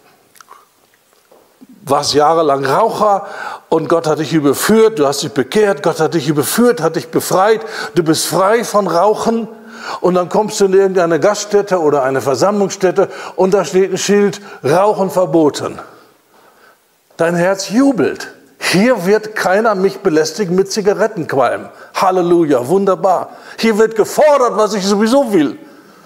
warst jahrelang Raucher und Gott hat dich überführt, du hast dich bekehrt, Gott hat dich überführt, hat dich befreit, du bist frei von Rauchen und dann kommst du in irgendeine Gaststätte oder eine Versammlungsstätte und da steht ein Schild, Rauchen verboten. Dein Herz jubelt. Hier wird keiner mich belästigen mit Zigarettenqualm. Halleluja, wunderbar. Hier wird gefordert, was ich sowieso will.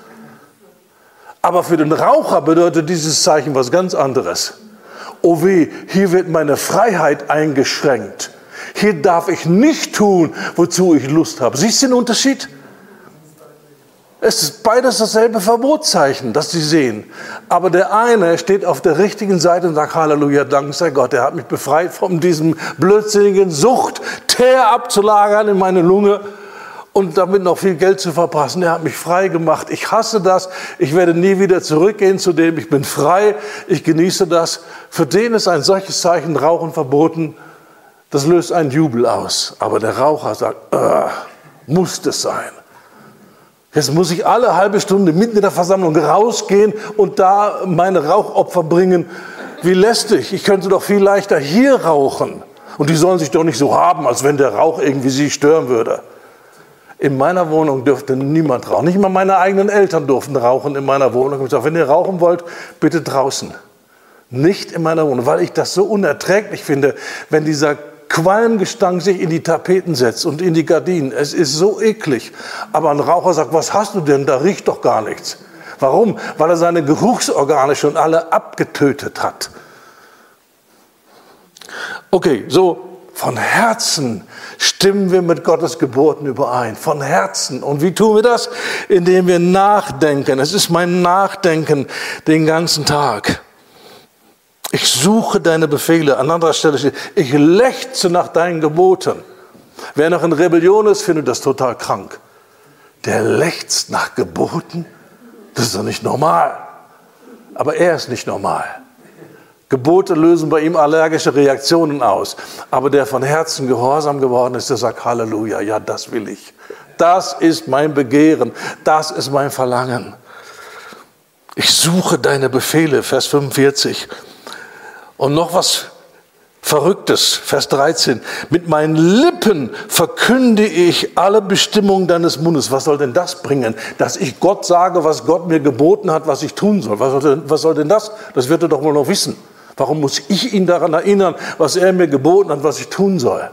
Aber für den Raucher bedeutet dieses Zeichen was ganz anderes. Oh weh, hier wird meine Freiheit eingeschränkt. Hier darf ich nicht tun, wozu ich Lust habe. Siehst du den Unterschied? Es ist beides dasselbe Verbotszeichen, das sie sehen. Aber der eine steht auf der richtigen Seite und sagt, Halleluja, Dank sei Gott, er hat mich befreit von diesem blödsinnigen Sucht, Teer abzulagern in meine Lunge und damit noch viel Geld zu verpassen. Er hat mich frei gemacht. Ich hasse das. Ich werde nie wieder zurückgehen zu dem. Ich bin frei. Ich genieße das. Für den ist ein solches Zeichen, Rauchen verboten. Das löst einen Jubel aus. Aber der Raucher sagt, äh, muss das sein? Jetzt muss ich alle halbe Stunde mitten in der Versammlung rausgehen und da meine Rauchopfer bringen. Wie lästig. Ich könnte doch viel leichter hier rauchen. Und die sollen sich doch nicht so haben, als wenn der Rauch irgendwie sie stören würde. In meiner Wohnung dürfte niemand rauchen. Nicht mal meine eigenen Eltern durften rauchen in meiner Wohnung. Ich habe gesagt, wenn ihr rauchen wollt, bitte draußen. Nicht in meiner Wohnung, weil ich das so unerträglich finde, wenn dieser Qualmgestank sich in die Tapeten setzt und in die Gardinen. Es ist so eklig. Aber ein Raucher sagt, was hast du denn? Da riecht doch gar nichts. Warum? Weil er seine Geruchsorgane schon alle abgetötet hat. Okay, so von Herzen stimmen wir mit Gottes Geboten überein. Von Herzen. Und wie tun wir das? Indem wir nachdenken. Es ist mein Nachdenken den ganzen Tag. Ich suche deine Befehle. An anderer Stelle steht, ich lechze nach deinen Geboten. Wer noch in Rebellion ist, findet das total krank. Der lechzt nach Geboten? Das ist doch nicht normal. Aber er ist nicht normal. Gebote lösen bei ihm allergische Reaktionen aus. Aber der von Herzen gehorsam geworden ist, der sagt Halleluja, ja, das will ich. Das ist mein Begehren, das ist mein Verlangen. Ich suche deine Befehle, Vers fünfundvierzig. Und noch was Verrücktes, Vers dreizehn. Mit meinen Lippen verkünde ich alle Bestimmungen deines Mundes. Was soll denn das bringen? Dass ich Gott sage, was Gott mir geboten hat, was ich tun soll. Was soll denn, was soll denn das? Das wird er doch wohl noch wissen. Warum muss ich ihn daran erinnern, was er mir geboten hat, was ich tun soll?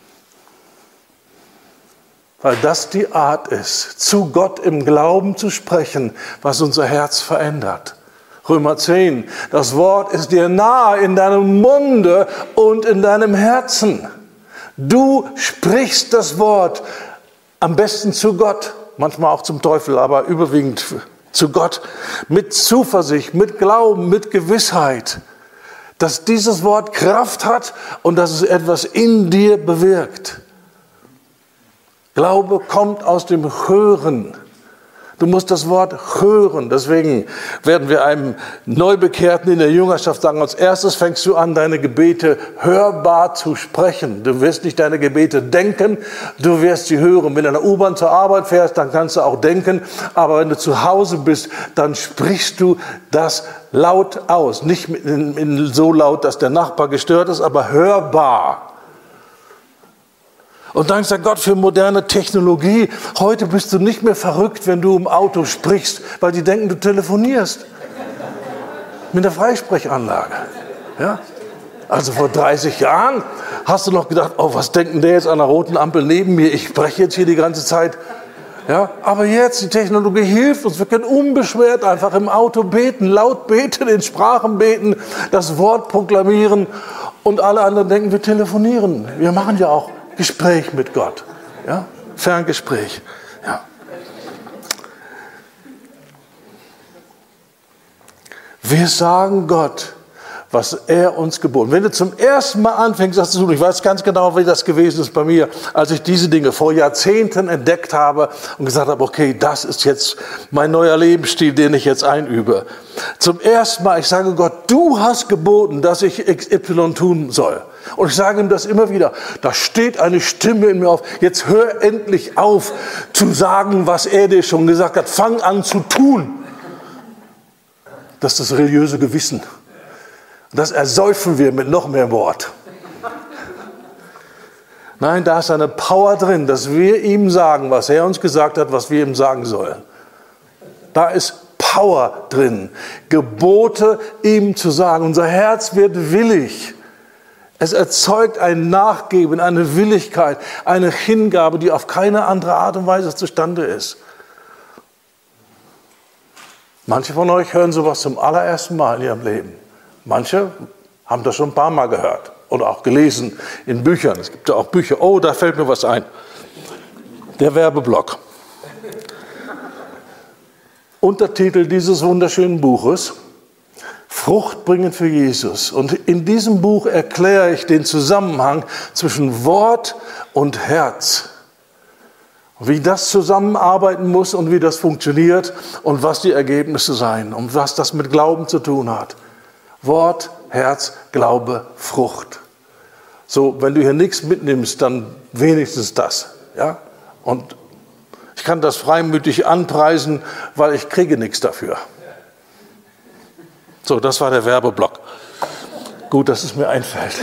Weil das die Art ist, zu Gott im Glauben zu sprechen, was unser Herz verändert. Römer zehn, das Wort ist dir nahe in deinem Munde und in deinem Herzen. Du sprichst das Wort am besten zu Gott, manchmal auch zum Teufel, aber überwiegend zu Gott, mit Zuversicht, mit Glauben, mit Gewissheit, dass dieses Wort Kraft hat und dass es etwas in dir bewirkt. Glaube kommt aus dem Hören. Du musst das Wort hören. Deswegen werden wir einem Neubekehrten in der Jüngerschaft sagen, als erstes fängst du an, deine Gebete hörbar zu sprechen. Du wirst nicht deine Gebete denken, du wirst sie hören. Wenn du in der U-Bahn zur Arbeit fährst, dann kannst du auch denken. Aber wenn du zu Hause bist, dann sprichst du das laut aus. Nicht in, in so laut, dass der Nachbar gestört ist, aber hörbar. Und dank sei Gott für moderne Technologie. Heute bist du nicht mehr verrückt, wenn du im Auto sprichst, weil die denken, du telefonierst. Mit der Freisprechanlage. Ja? Also vor dreißig Jahren hast du noch gedacht, oh, was denkt denn der jetzt an der roten Ampel neben mir? Ich spreche jetzt hier die ganze Zeit. Ja? Aber jetzt, die Technologie hilft uns. Wir können unbeschwert einfach im Auto beten, laut beten, in Sprachen beten, das Wort proklamieren. Und alle anderen denken, wir telefonieren. Wir machen ja auch Gespräch mit Gott, ja? Ferngespräch. Ja. Wir sagen Gott, was er uns geboten hat. Wenn du zum ersten Mal anfängst, das zu tun, ich weiß ganz genau, wie das gewesen ist bei mir, als ich diese Dinge vor Jahrzehnten entdeckt habe und gesagt habe, okay, das ist jetzt mein neuer Lebensstil, den ich jetzt einübe. Zum ersten Mal, ich sage Gott, du hast geboten, dass ich X Y tun soll. Und ich sage ihm das immer wieder, da steht eine Stimme in mir auf, jetzt hör endlich auf zu sagen, was er dir schon gesagt hat, fang an zu tun. Das ist das religiöse Gewissen. Das ersäufen wir mit noch mehr Wort. Nein, da ist eine Power drin, dass wir ihm sagen, was er uns gesagt hat, was wir ihm sagen sollen. Da ist Power drin, Gebote ihm zu sagen. Unser Herz wird willig. Es erzeugt ein Nachgeben, eine Willigkeit, eine Hingabe, die auf keine andere Art und Weise zustande ist. Manche von euch hören sowas zum allerersten Mal in ihrem Leben. Manche haben das schon ein paar Mal gehört oder auch gelesen in Büchern. Es gibt ja auch Bücher. Oh, da fällt mir was ein. Der Werbeblock. Untertitel dieses wunderschönen Buches: Frucht bringen für Jesus. Und in diesem Buch erkläre ich den Zusammenhang zwischen Wort und Herz. Wie das zusammenarbeiten muss und wie das funktioniert und was die Ergebnisse sein und was das mit Glauben zu tun hat. Wort, Herz, Glaube, Frucht. So, wenn du hier nichts mitnimmst, dann wenigstens das. Ja? Und ich kann das freimütig anpreisen, weil ich kriege nichts dafür. So, das war der Werbeblock. Gut, dass es mir einfällt.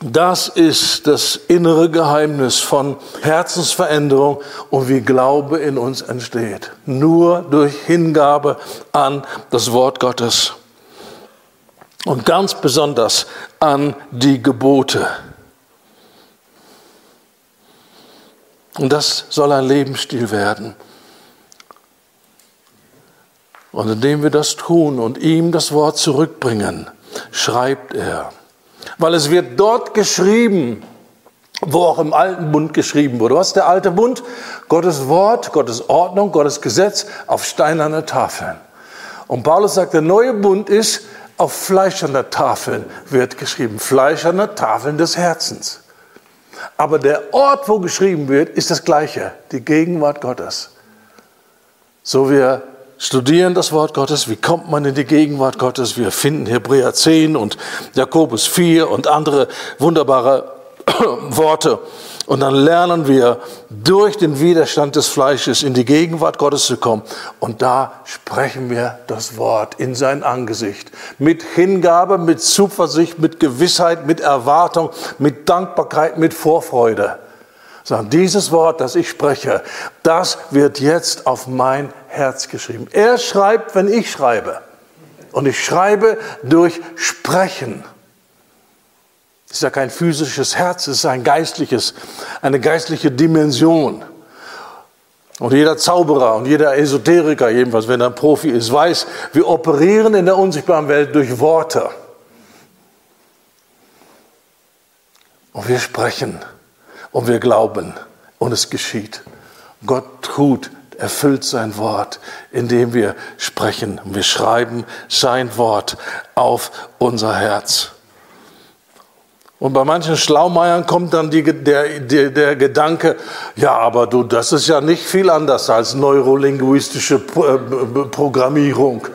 Das ist das innere Geheimnis von Herzensveränderung und wie Glaube in uns entsteht. Nur durch Hingabe an das Wort Gottes. Und ganz besonders an die Gebote. Und das soll ein Lebensstil werden. Und indem wir das tun und ihm das Wort zurückbringen, schreibt er. Weil es wird dort geschrieben, wo auch im alten Bund geschrieben wurde. Was ist der alte Bund? Gottes Wort, Gottes Ordnung, Gottes Gesetz auf steinerne Tafeln. Und Paulus sagt, der neue Bund ist, auf fleischerne Tafeln wird geschrieben. Fleischerne Tafeln des Herzens. Aber der Ort, wo geschrieben wird, ist das Gleiche. Die Gegenwart Gottes. So wir studieren das Wort Gottes. Wie kommt man in die Gegenwart Gottes? Wir finden Hebräer zehn und Jakobus vier und andere wunderbare Worte. Und dann lernen wir, durch den Widerstand des Fleisches in die Gegenwart Gottes zu kommen. Und da sprechen wir das Wort in sein Angesicht. Mit Hingabe, mit Zuversicht, mit Gewissheit, mit Erwartung, mit Dankbarkeit, mit Vorfreude. Sagen, dieses Wort, das ich spreche, das wird jetzt auf mein Herz geschrieben. Er schreibt, wenn ich schreibe. Und ich schreibe durch Sprechen. Es ist ja kein physisches Herz, es ist ein geistliches, eine geistliche Dimension. Und jeder Zauberer und jeder Esoteriker, jedenfalls wenn er ein Profi ist, weiß, wir operieren in der unsichtbaren Welt durch Worte. Und wir sprechen und wir glauben und es geschieht. Gott tut, erfüllt sein Wort, indem wir sprechen. Wir schreiben sein Wort auf unser Herz. Und bei manchen Schlaumeiern kommt dann die, der, der, der Gedanke, ja, aber du, das ist ja nicht viel anders als neurolinguistische Programmierung.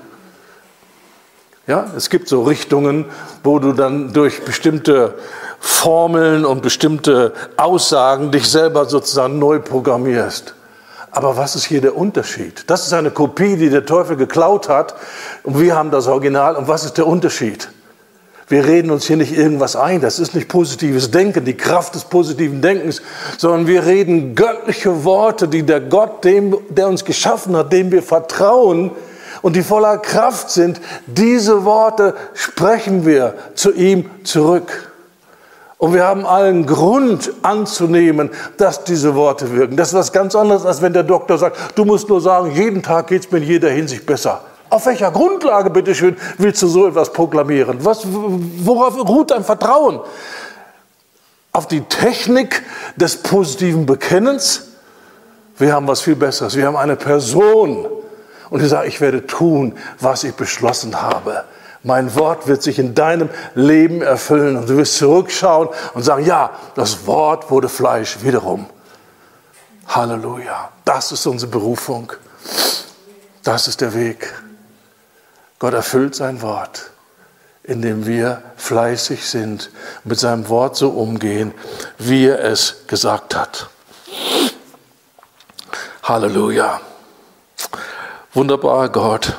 Ja, es gibt so Richtungen, wo du dann durch bestimmte Formeln und bestimmte Aussagen dich selber sozusagen neu programmierst. Aber was ist hier der Unterschied? Das ist eine Kopie, die der Teufel geklaut hat und wir haben das Original. Und was ist der Unterschied? Wir reden uns hier nicht irgendwas ein. Das ist nicht positives Denken, die Kraft des positiven Denkens, sondern wir reden göttliche Worte, die der Gott, dem, der uns geschaffen hat, dem wir vertrauen und die voller Kraft sind. Diese Worte sprechen wir zu ihm zurück. Und wir haben allen Grund anzunehmen, dass diese Worte wirken. Das ist was ganz anderes, als wenn der Doktor sagt, du musst nur sagen, jeden Tag geht es mir in jeder Hinsicht besser. Auf welcher Grundlage, bitteschön, willst du so etwas proklamieren? Was, worauf ruht dein Vertrauen? Auf die Technik des positiven Bekennens? Wir haben was viel Besseres. Wir haben eine Person. Und die sagt, ich werde tun, was ich beschlossen habe. Mein Wort wird sich in deinem Leben erfüllen. Und du wirst zurückschauen und sagen, ja, das Wort wurde Fleisch wiederum. Halleluja. Das ist unsere Berufung. Das ist der Weg. Gott erfüllt sein Wort, indem wir fleißig sind, mit seinem Wort so umgehen, wie er es gesagt hat. Halleluja. Wunderbarer Gott.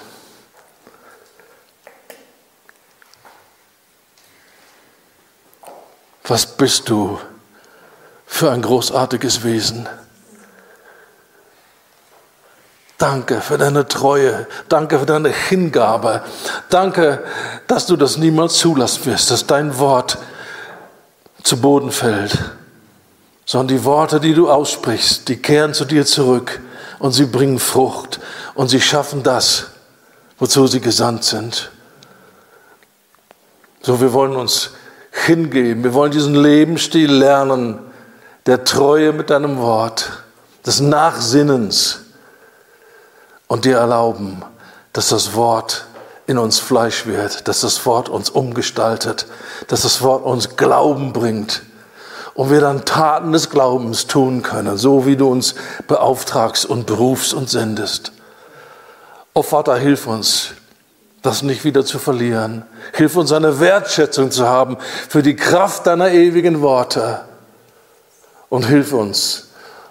Was bist du für ein großartiges Wesen? Danke für deine Treue, danke für deine Hingabe, danke, dass du das niemals zulassen wirst, dass dein Wort zu Boden fällt, sondern die Worte, die du aussprichst, die kehren zu dir zurück und sie bringen Frucht und sie schaffen das, wozu sie gesandt sind. So, wir wollen uns hingeben, wir wollen diesen Lebensstil lernen, der Treue mit deinem Wort, des Nachsinnens, und dir erlauben, dass das Wort in uns Fleisch wird, dass das Wort uns umgestaltet, dass das Wort uns Glauben bringt und wir dann Taten des Glaubens tun können, so wie du uns beauftragst und berufst und sendest. O Vater, hilf uns, das nicht wieder zu verlieren. Hilf uns, eine Wertschätzung zu haben für die Kraft deiner ewigen Worte und hilf uns,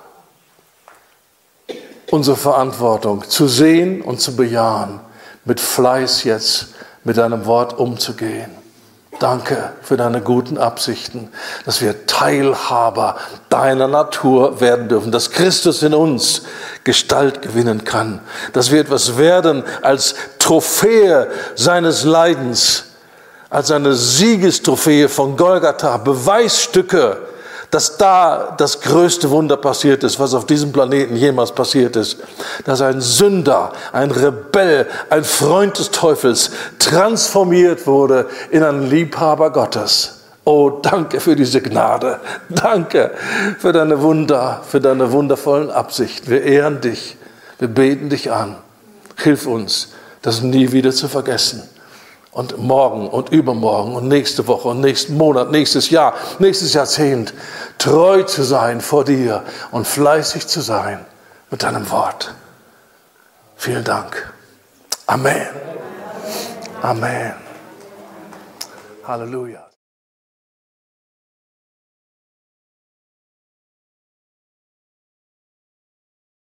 unsere Verantwortung zu sehen und zu bejahen, mit Fleiß jetzt mit deinem Wort umzugehen. Danke für deine guten Absichten, dass wir Teilhaber deiner Natur werden dürfen, dass Christus in uns Gestalt gewinnen kann, dass wir etwas werden als Trophäe seines Leidens, als eine Siegestrophäe von Golgatha, Beweisstücke, dass da das größte Wunder passiert ist, was auf diesem Planeten jemals passiert ist. Dass ein Sünder, ein Rebell, ein Freund des Teufels transformiert wurde in einen Liebhaber Gottes. Oh, danke für diese Gnade. Danke für deine Wunder, für deine wundervollen Absichten. Wir ehren dich. Wir beten dich an. Hilf uns, das nie wieder zu vergessen. Und morgen und übermorgen und nächste Woche und nächsten Monat, nächstes Jahr, nächstes Jahrzehnt treu zu sein vor dir und fleißig zu sein mit deinem Wort. Vielen Dank. Amen. Amen. Halleluja.